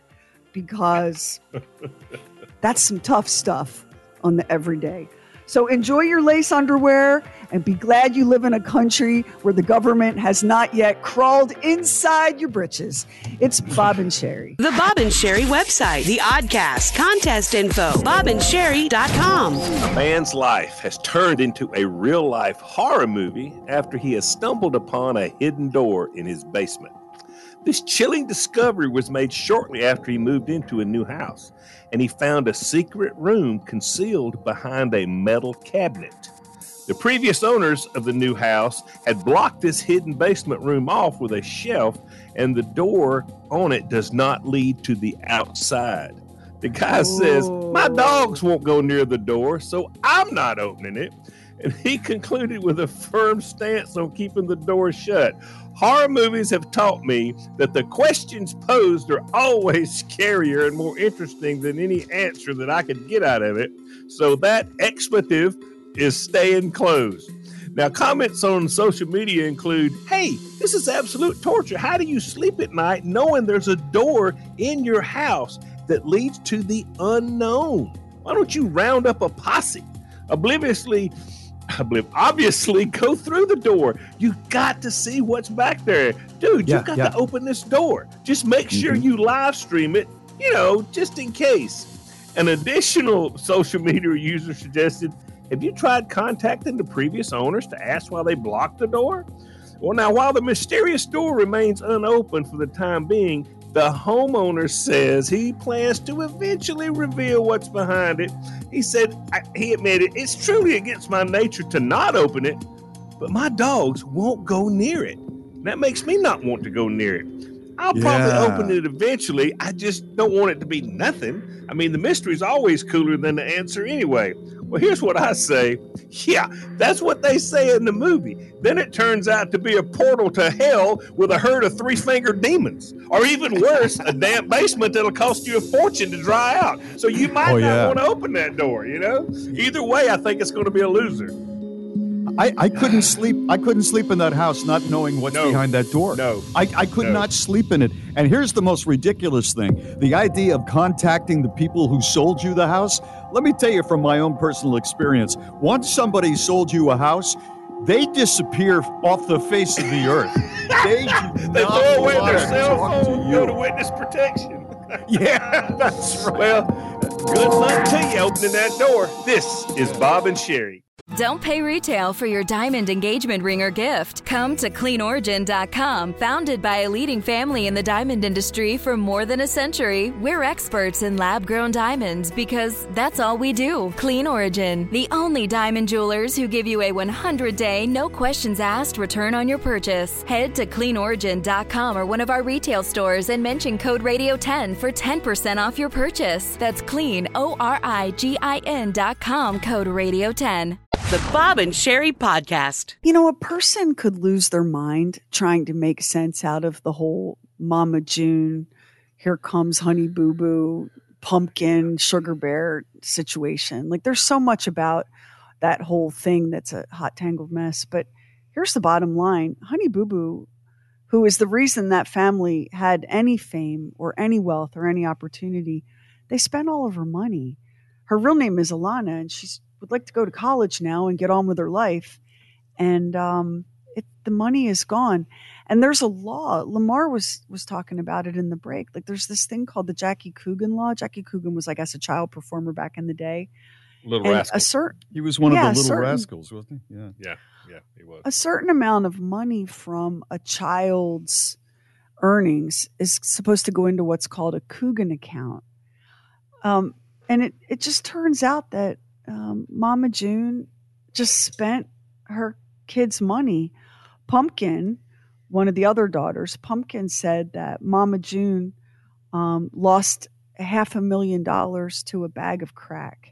because that's some tough stuff on the everyday. So enjoy your lace underwear and be glad you live in a country where the government has not yet crawled inside your britches. It's Bob and Sherry. The Bob and Sherry website, the Oddcast, contest info, bob and sherry dot com. A man's life has turned into a real-life horror movie after he has stumbled upon a hidden door in his basement. This chilling discovery was made shortly after he moved into a new house, and he found a secret room concealed behind a metal cabinet. The previous owners of the new house had blocked this hidden basement room off with a shelf, and the door on it does not lead to the outside. The guy says, "My dogs won't go near the door, so I'm not opening it." And he concluded with a firm stance on keeping the door shut. Horror movies have taught me that the questions posed are always scarier and more interesting than any answer that I could get out of it. So that expletive is staying closed. Now, comments on social media include, "Hey, this is absolute torture. How do you sleep at night knowing there's a door in your house that leads to the unknown? Why don't you round up a posse? Obliviously, obliv- obviously go through the door. You got to see what's back there. Dude, Yeah, you got yeah. to open this door. Just make sure Mhm. you live stream it, you know, just in case." An additional social media user suggested, "Have you tried contacting the previous owners to ask why they blocked the door?" Well, now, while the mysterious door remains unopened for the time being, the homeowner says he plans to eventually reveal what's behind it. He said, I, he admitted, "It's truly against my nature to not open it, but my dogs won't go near it. That makes me not want to go near it. I'll probably Yeah. open it eventually. I just don't want it to be nothing. I mean, the mystery's always cooler than the answer anyway." Well, here's what I say. Yeah, that's what they say in the movie. Then it turns out to be a portal to hell with a herd of three-fingered demons. Or even worse, a damp basement that'll cost you a fortune to dry out. So you might Oh, not yeah. want to open that door, you know? Either way, I think it's going to be a loser. I, I couldn't sleep. I couldn't sleep in that house not knowing what's No. behind that door. No. I, I could No. not sleep in it. And here's the most ridiculous thing. The idea of contacting the people who sold you the house. Let me tell you from my own personal experience. Once somebody sold you a house, they disappear off the face of the earth. They, do They not throw away want their to cell talk to phone, you. go to witness protection. Yeah, that's right. Well, good luck to you opening that door. This is Bob and Sherry. Don't pay retail for your diamond engagement ring or gift. Come to clean origin dot com. Founded by a leading family in the diamond industry for more than a century, we're experts in lab-grown diamonds because that's all we do. Clean Origin, the only diamond jewelers who give you a one hundred day, no questions asked return on your purchase. Head to clean origin dot com or one of our retail stores and mention code radio ten for ten percent off your purchase. That's clean, O R I G I N dot com, code radio ten. The Bob and Sherry Podcast. You know, a person could lose their mind trying to make sense out of the whole Mama June, here comes Honey Boo Boo, pumpkin, sugar bear situation. Like, there's so much about that whole thing that's a hot tangled mess. But here's the bottom line. Honey Boo Boo who is the reason that family had any fame or any wealth or any opportunity. They spent all of her money. Her real name is Alana, and she would like to go to college now and get on with her life. And um, it, the money is gone. And there's a law. Lamar was was talking about it in the break. Like there's this thing called the Jackie Coogan law. Jackie Coogan was, I guess, a child performer back in the day. Little and Rascal. A certain, He was one yeah, of the Little certain, Rascals, wasn't he? Yeah. Yeah, yeah, he was. A certain amount of money from a child's earnings is supposed to go into what's called a Coogan account. Um, and it, it just turns out that um, Mama June just spent her kids' money. Pumpkin, one of the other daughters, Pumpkin said that Mama June um, lost half a million dollars to a bag of crack.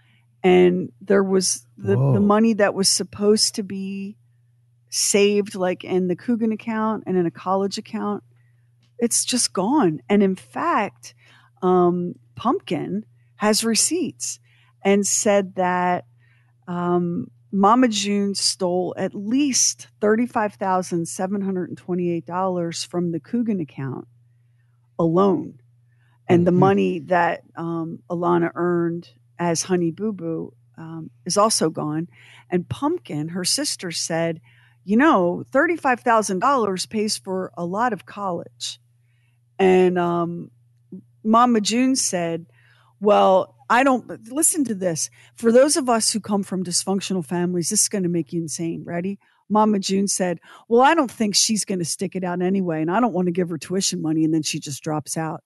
And there was the, the money that was supposed to be saved, like in the Coogan account and in a college account. It's just gone. And in fact, um, Pumpkin has receipts and said that um, Mama June stole at least thirty-five thousand seven hundred twenty-eight dollars from the Coogan account alone. And the money that um, Alana earned as Honey Boo Boo um, is also gone. And Pumpkin, her sister, said, you know, thirty-five thousand dollars pays for a lot of college. And um, Mama June said, well, I don't, listen to this. For those of us who come from dysfunctional families, this is going to make you insane. Ready? Mama June said, well, I don't think she's going to stick it out anyway. And I don't want to give her tuition money. And then she just drops out.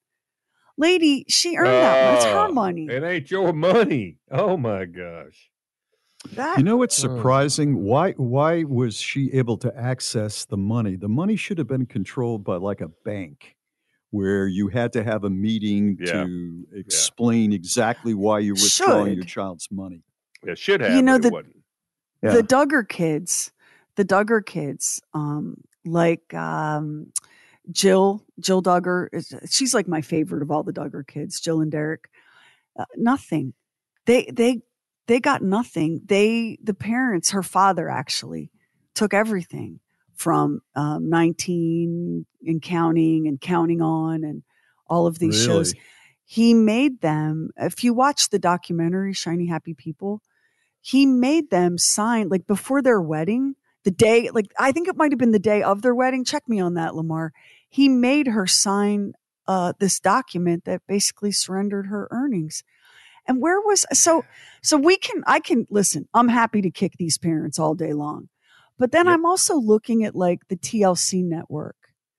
Lady, she earned that. That's her money. It ain't your money. Oh my gosh. That, you know what's surprising? Why why was she able to access the money? The money should have been controlled by like a bank where you had to have a meeting Yeah. to explain exactly why you're withdrawing Should. your child's money. It should have, You know, but it the- wasn't. Yeah. The Duggar kids, the Duggar kids, um, like um, Jill, Jill Duggar, is, she's like my favorite of all the Duggar kids, Jill and Derek. Uh, nothing. They they they got nothing. They the parents, her father actually took everything from um, nineteen and counting and counting on and all of these Really? shows. He made them. If you watch the documentary Shiny Happy People, he made them sign like before their wedding, the day, like I think it might have been the day of their wedding. Check me on that, Lamar. He made her sign uh, this document that basically surrendered her earnings. And where was so? So we can, I can listen. I'm happy to kick these parents all day long, but then I'm also looking at like the T L C network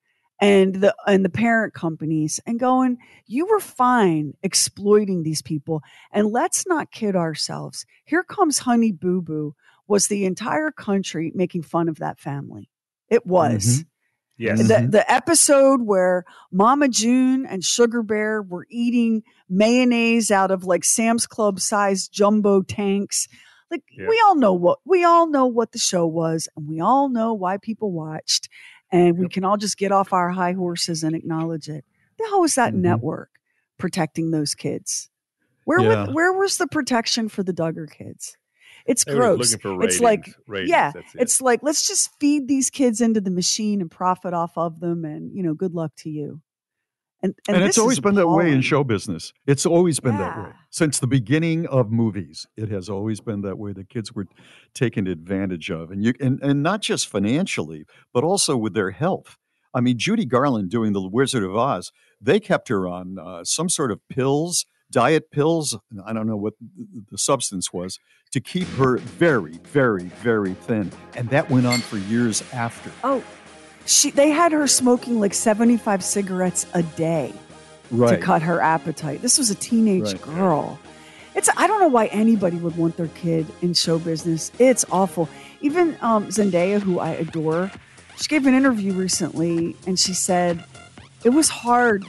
and the and the parent companies and going, you were fine exploiting these people. And let's not kid ourselves. Here comes Honey Boo Boo. Was the entire country making fun of that family? It was. Mhm. Yes. The, the episode where Mama June and Sugar Bear were eating mayonnaise out of like Sam's Club sized jumbo tanks. Like Yeah. we all know what we all know what the show was, and we all know why people watched, and we can all just get off our high horses and acknowledge it. The hell was that network protecting those kids? Where Yeah. were, where was the protection for the Duggar kids? It's They were gross. looking for It's like, ratings. Ratings, yeah, that's it. it's like, let's just feed these kids into the machine and profit off of them. And, you know, good luck to you. And, and, And, this it's always is been that way in appalling. show business. It's always been that way. Yeah. Since the beginning of movies, it has always been that way. The kids were taken advantage of. And you and, and not just financially, but also with their health. I mean, Judy Garland doing The Wizard of Oz, they kept her on uh, some sort of pills, diet pills. I don't know what the substance was, to keep her very, very, very thin. And that went on for years after. Oh, she, they had her smoking like seventy-five cigarettes a day Right. to cut her appetite. This was a teenage Right. girl. It's, I don't know why anybody would want their kid in show business. It's awful. Even um, Zendaya, who I adore, she gave an interview recently and she said, it was hard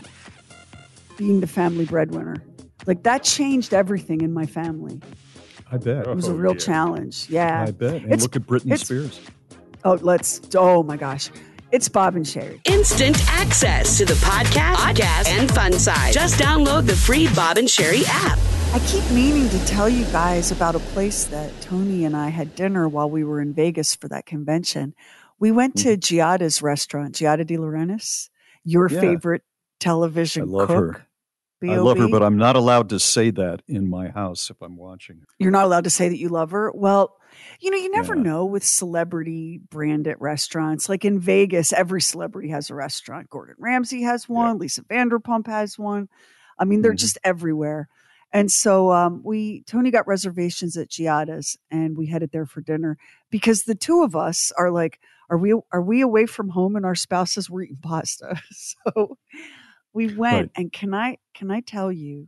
being the family breadwinner. Like that changed everything in my family. I bet. It was a Oh, real yeah. challenge. Yeah. I bet. And It's- look at Britney it's- Spears. Oh, let's, oh my gosh. It's Bob and Sherry. Instant access to the podcast, podcast, and fun side. Just download the free Bob and Sherry app. I keep meaning to tell you guys about a place that Tony and I had dinner while we were in Vegas for that convention. We went to Giada's restaurant, Giada De Laurentiis, your Yeah. favorite television I love cook. her. B I O love her, B. but I'm not allowed to say that in my house if I'm watching her. You're not allowed to say that you love her. Well, you know, you never Yeah. know with celebrity branded restaurants. Like in Vegas, every celebrity has a restaurant. Gordon Ramsay has one. Lisa Vanderpump has one. I mean, they're Mhm. just everywhere. And so um, we, Tony got reservations at Giada's and we headed there for dinner because the two of us are like, are we, are we away from home and our spouses were eating pasta? So we went Right. and can I, can I tell you,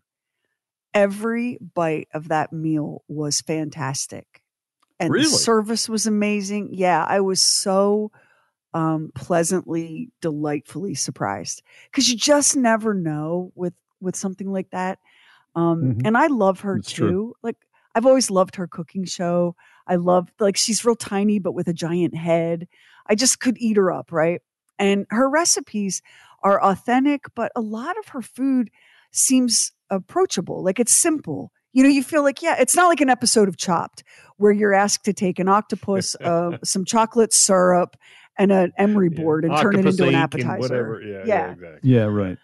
every bite of that meal was fantastic. And Really? the service was amazing. Yeah, I was so um, pleasantly, delightfully surprised because you just never know with with something like that. Um, Mhm. And I love her That's too. true. Like I've always loved her cooking show. I love like she's real tiny but with a giant head. I just could eat her up, right? And her recipes are authentic, but a lot of her food seems approachable. Like it's simple. You know, you feel like, yeah, it's not like an episode of Chopped where you're asked to take an octopus, uh, some chocolate syrup, and an emery board and turn it Octopus into an ink and appetizer. whatever. Yeah, yeah, yeah. exactly. Yeah, right.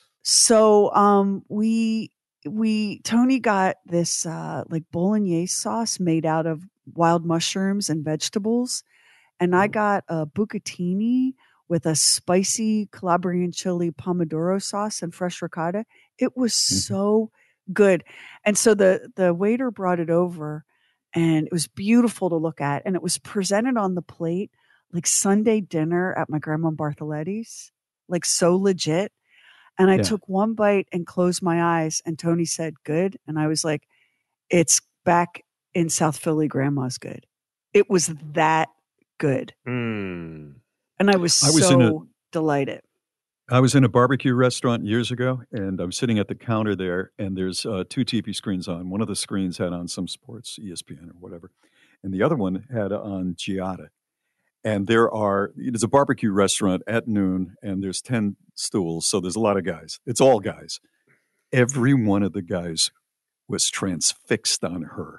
So um, we we Tony got this uh, like bolognese sauce made out of wild mushrooms and vegetables, and I got a bucatini with a spicy Calabrian chili pomodoro sauce and fresh ricotta. It was so good. And so the the waiter brought it over and it was beautiful to look at. And it was presented on the plate like Sunday dinner at my grandma Bartholetti's, like so legit. And I Yeah. took one bite and closed my eyes and Tony said, good. And I was like, it's back in South Philly, grandma's good. It was that good. Mm. And I was I was so in a- delighted. I was in a barbecue restaurant years ago, and I'm sitting at the counter there, and there's uh, two T V screens on. One of the screens had on some sports, E S P N or whatever, and the other one had on Giada. And there are, it's a barbecue restaurant at noon, and there's ten stools, so there's a lot of guys. It's all guys. Every one of the guys was transfixed on her.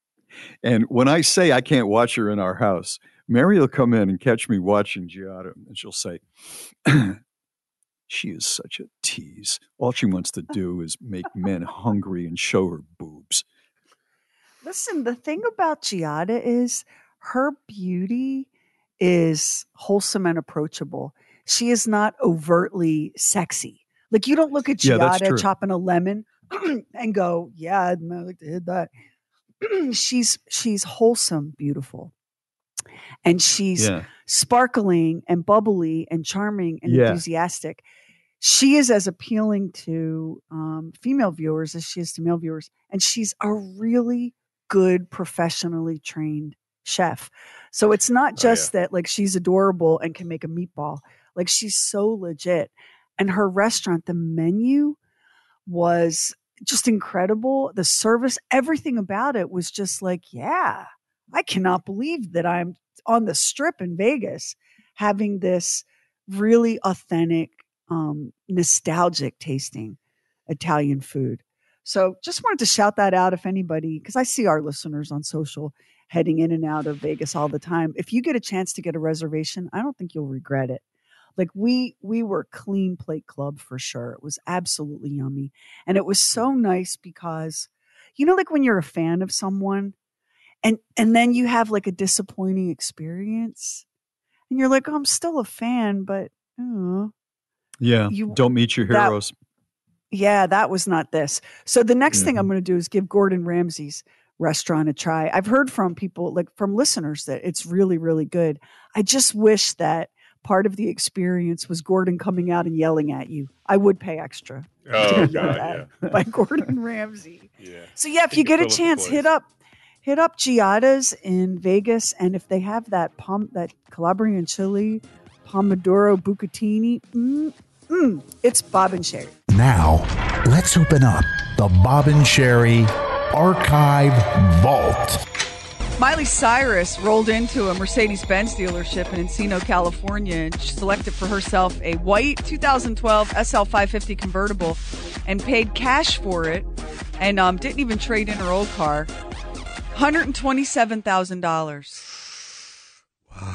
And when I say I can't watch her in our house, Mary will come in and catch me watching Giada, and she'll say, she is such a tease. All she wants to do is make men hungry and show her boobs. Listen, the thing about Giada is her beauty is wholesome and approachable. She is not overtly sexy. Like you don't look at Yeah, that's Giada true. chopping a lemon and go, yeah, I'd like to hit that. she's she's wholesome, beautiful. And she's Yeah. sparkling and bubbly and charming and Yeah. enthusiastic. She is as appealing to um, female viewers as she is to male viewers. And she's a really good, professionally trained chef. So it's not just that like she's adorable and can make a meatball. Like she's so legit. And her restaurant, the menu was just incredible. The service, everything about it was just like, yeah, I cannot believe that I'm on the strip in Vegas having this really authentic, um, nostalgic tasting Italian food. So just wanted to shout that out if anybody, because I see our listeners on social heading in and out of Vegas all the time. If you get a chance to get a reservation, I don't think you'll regret it. Like we we were clean plate club for sure. It was absolutely yummy. And it was so nice because, you know, like when you're a fan of someone and and then you have like a disappointing experience and you're like, oh, I'm still a fan, but oh, Yeah. You- Don't meet your that- heroes. yeah, that was not this. So the next thing Mm-hmm. I'm going to do is give Gordon Ramsay's restaurant a try. I've heard from people, like from listeners, that it's really, really good. I just wish that part of the experience was Gordon coming out and yelling at you. I would pay extra Oh, to be God, yelled at yeah. by Gordon Ramsay. Yeah. So yeah, if He you could get a fill up the chance, place. hit up hit up Giada's in Vegas, and if they have that pom that Calabrian chili pomodoro bucatini, mm, mm, it's Bob and Sherry. Now, let's open up the Bob and Sherry Archive Vault. Miley Cyrus rolled into a Mercedes-Benz dealership in Encino, California, and she selected for herself a white two thousand twelve S L five fifty convertible and paid cash for it and um, didn't even trade in her old car. one hundred twenty-seven thousand dollars. Wow.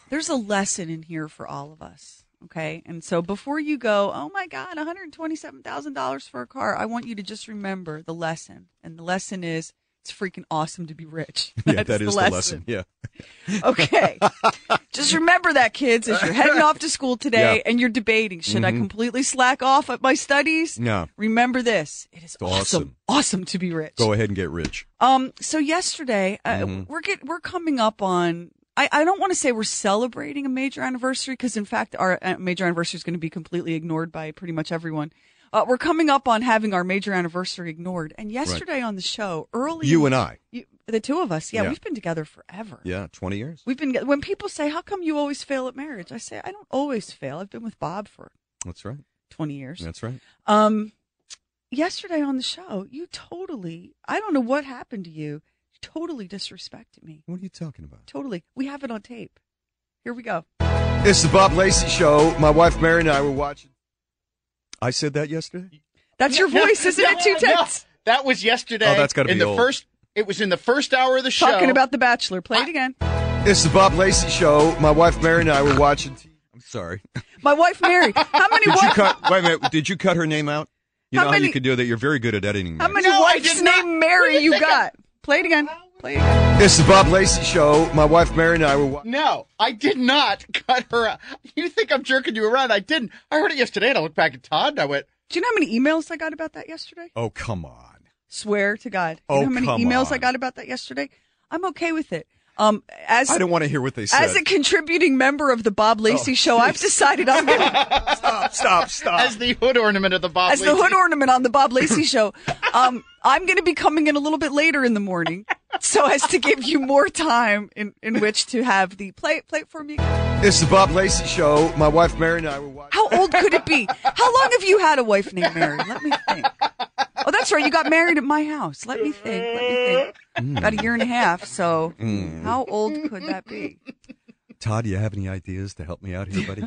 there's a lesson in here for all of us. Okay. And so before you go, oh my God, one hundred twenty-seven thousand dollars for a car, I want you to just remember the lesson. And the lesson is it's freaking awesome to be rich. Yeah, That's that is the the lesson. lesson. Yeah. Okay. Just remember that, kids, as you're heading off to school today Yeah. and you're debating, should I Mhm. completely slack off at my studies? No. Remember this. It is It's awesome, awesome. awesome to be rich. Go ahead and get rich. Um, so yesterday, uh, Mhm. we're get, we're coming up on, I, I don't want to say we're celebrating a major anniversary because in fact our uh, major anniversary is going to be completely ignored by pretty much everyone. Uh, we're coming up on having our major anniversary ignored. And yesterday on the show, early. You and I. You, the two of us. Yeah, Yeah. we've been together forever. Yeah, twenty years. We've been, when people say, how come you always fail at marriage? I say, I don't always fail. I've been with Bob for That's right. twenty years. That's right. Um, yesterday on the show, you totally, I don't know what happened to you. You totally disrespected me. What are you talking about? Totally. We have it on tape. Here we go. It's the Bob Lacey Show. My wife Mary and I were watching. I said that yesterday? That's your voice, isn't it? Two tenths. That was yesterday. Oh, that's gotta in be the old. first. It was in the first hour of the show. Talking about The Bachelor. Play it again. It's the Bob Lacey Show. My wife Mary and I were watching. T- I'm sorry. My wife Mary. How many Did you wives? cut? Wait a minute. Did you cut her name out? You How know how many- you could do that. You're very good at editing. How that. many No, I wives did not. named Mary you got? Play it again. Play it again. It's the Bob Lacey Show. My wife Mary and I were watching. No, I did not cut her out. You think I'm jerking you around? I didn't. I heard it yesterday, and I looked back at Todd, and I went, Do you know how many emails I got about that yesterday? Oh, come on. Swear to God. Oh, you know how many come emails on. I got about that yesterday? I'm okay with it. Um, as I don't want to hear what they said. as a contributing member of the Bob Lacey Oh, Show, I've decided I'm going to stop, stop, stop. as the hood ornament of the Bob as Lacey. the hood ornament on the Bob Lacey Show. Um, I'm going to be coming in a little bit later in the morning, so as to give you more time in, in which to have the play play it for me. It's the Bob Lacey Show. My wife Mary and I were watching. How old could it be? How long have you had a wife named Mary? Let me think. Oh, that's right. You got married at my house. Let me think. Let me think. Mm. About a year and a half. So, Mm. how old could that be? Todd, do you have any ideas to help me out here, buddy?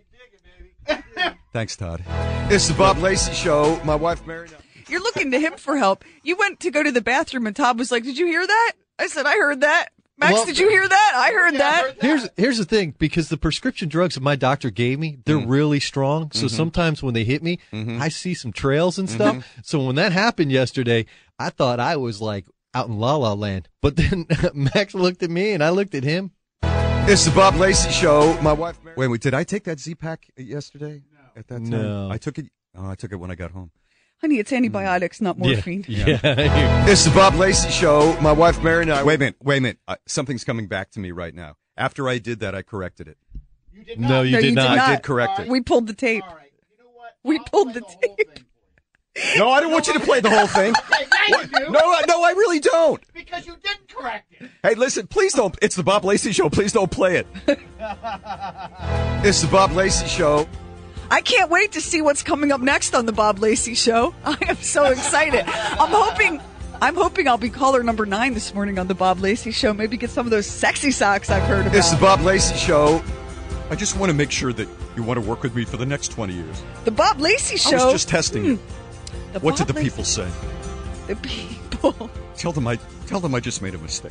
Thanks, Todd. It's the Bob Lacey Show. My wife Mary and I. You're looking to him for help. You went to go to the bathroom, and Todd was like, "Did you hear that?" I said, "I heard that." Max, Well- did you hear that? I heard that. Here's here's the thing, because the prescription drugs that my doctor gave me, they're really strong. So Mhm. sometimes when they hit me, Mhm. I see some trails and stuff. Mhm. So when that happened yesterday, I thought I was like out in La La Land. But then Max looked at me and I looked at him. It's the Bob Lacey Show. My wife Mary. Wait, wait. Did I take that Z-Pack yesterday? No. At that time? No. I took it. Oh, I took it when I got home. Honey, it's antibiotics, not morphine. Yeah. yeah. It's the Bob Lacey Show. My wife Mary and I. Wait a minute. Wait a minute. Uh, something's coming back to me right now. After I did that, I corrected it. No, you No, did you not. did not. I did correct it. We pulled the tape. We pulled the tape. No, I don't want you to play the whole thing. What? No, I- no, I really don't. Because you didn't correct it. Hey, listen, please don't. It's the Bob Lacey Show. Please don't play it. It's the Bob Lacey Show. I can't wait to see what's coming up next on the Bob Lacey Show. I am so excited. I'm hoping I'm hoping I'll be caller number nine this morning on the Bob Lacey Show. Maybe get some of those sexy socks I've heard about. It's the Bob Lacey Show. I just want to make sure that you want to work with me for the next twenty years. The Bob Lacey Show. I was just testing you. The What did Bob the people Lacey- say? The people. Tell them I tell them I just made a mistake.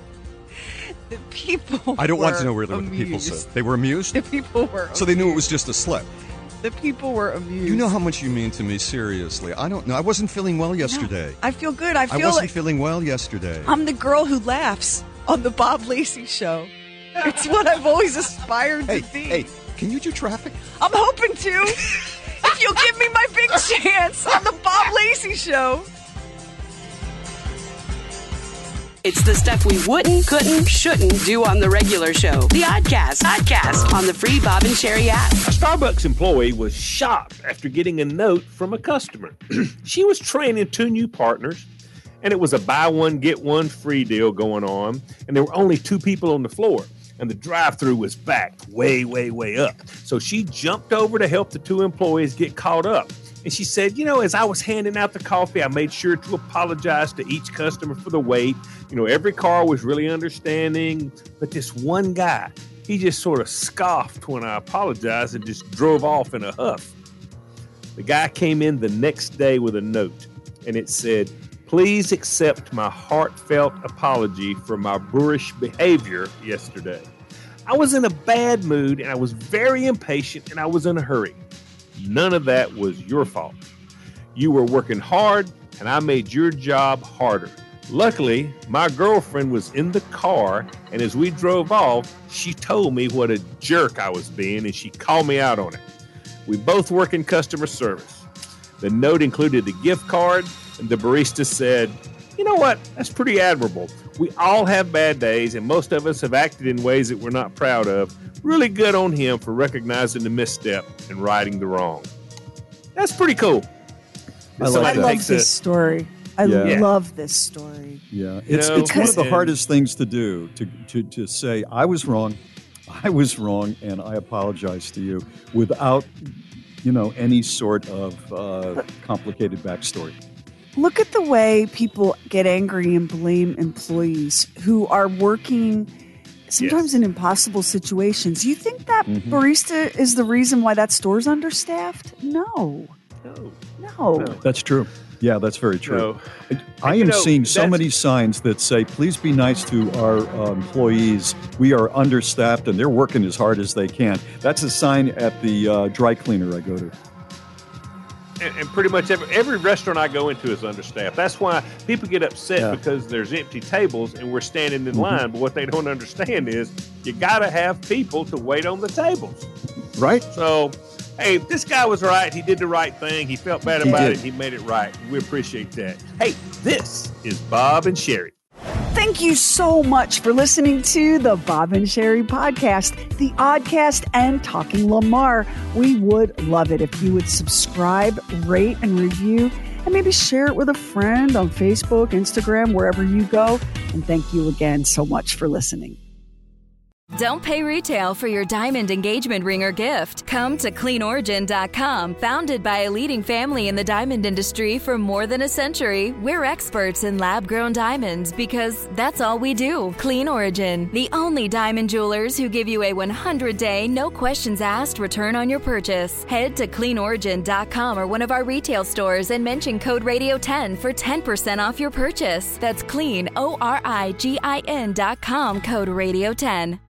The people. I don't want to were know really what the people amused. said. They were amused? The people were. So they knew it was just a slip. The people were amused. You know how much you mean to me, seriously. I don't know. I wasn't feeling well yesterday. I feel good. I I feel wasn't like feeling well yesterday. I'm the girl who laughs on the Bob Lacey Show. It's what I've always aspired Hey, to be. hey, can you do traffic? I'm hoping to. If you'll give me my big chance on the Bob Lacey Show. It's the stuff we wouldn't, couldn't, shouldn't do on the regular show. The Oddcast. Oddcast on the free Bob and Sherry app. A Starbucks employee was shocked after getting a note from a customer. She was training two new partners, and it was a buy one, get one free deal going on, and there were only two people on the floor, and the drive-thru was backed way, way, way up. So she jumped over to help the two employees get caught up. And she said, you know, as I was handing out the coffee, I made sure to apologize to each customer for the wait. You know, every car was really understanding, but this one guy, he just sort of scoffed when I apologized and just drove off in a huff. The guy came in the next day with a note, and it said, please accept my heartfelt apology for my boorish behavior yesterday. I was in a bad mood and I was very impatient and I was in a hurry. None of that was your fault. You were working hard and I made your job harder. Luckily, my girlfriend was in the car, and as we drove off, she told me what a jerk I was being, and she called me out on it. We both work in customer service. The note included a gift card, and the barista said, "You know what? That's pretty admirable. We all have bad days, and most of us have acted in ways that we're not proud of. Really good on him for recognizing the misstep and righting the wrong." That's pretty cool. I like I that. love this story. I Yeah. love this story. Yeah, it's know, it's one of the and- hardest things to do to, to to say I was wrong, I was wrong, and I apologize to you without, you know, any sort of uh, complicated backstory. Look at the way people get angry and blame employees who are working sometimes in impossible situations. You think that Mhm. barista is the reason why that store's understaffed? No. No. No. That's true. Yeah, that's very true. No. I And, you am know, seeing so that's- many signs that say, please be nice to our uh, employees. We are understaffed and they're working as hard as they can. That's a sign at the uh, dry cleaner I go to. And, and pretty much every, every restaurant I go into is understaffed. That's why people get upset Yeah. because there's empty tables and we're standing in Mhm. line. But what they don't understand is you got to have people to wait on the tables. Right? So, hey, this guy was right. He did the right thing. He felt bad He about did. it. He made it right. We appreciate that. Hey, this is Bob and Sherry. Thank you so much for listening to the Bob and Sherry podcast, the Oddcast, and Talking Lamar. We would love it if you would subscribe, rate, and review, and maybe share it with a friend on Facebook, Instagram, wherever you go. And thank you again so much for listening. Don't pay retail for your diamond engagement ring or gift. Come to clean origin dot com. Founded by a leading family in the diamond industry for more than a century, we're experts in lab-grown diamonds because that's all we do. Clean Origin, the only diamond jewelers who give you a one hundred day, no questions asked return on your purchase. Head to clean origin dot com or one of our retail stores and mention code radio ten for ten percent off your purchase. That's clean, O R I G I N dot com, code radio ten.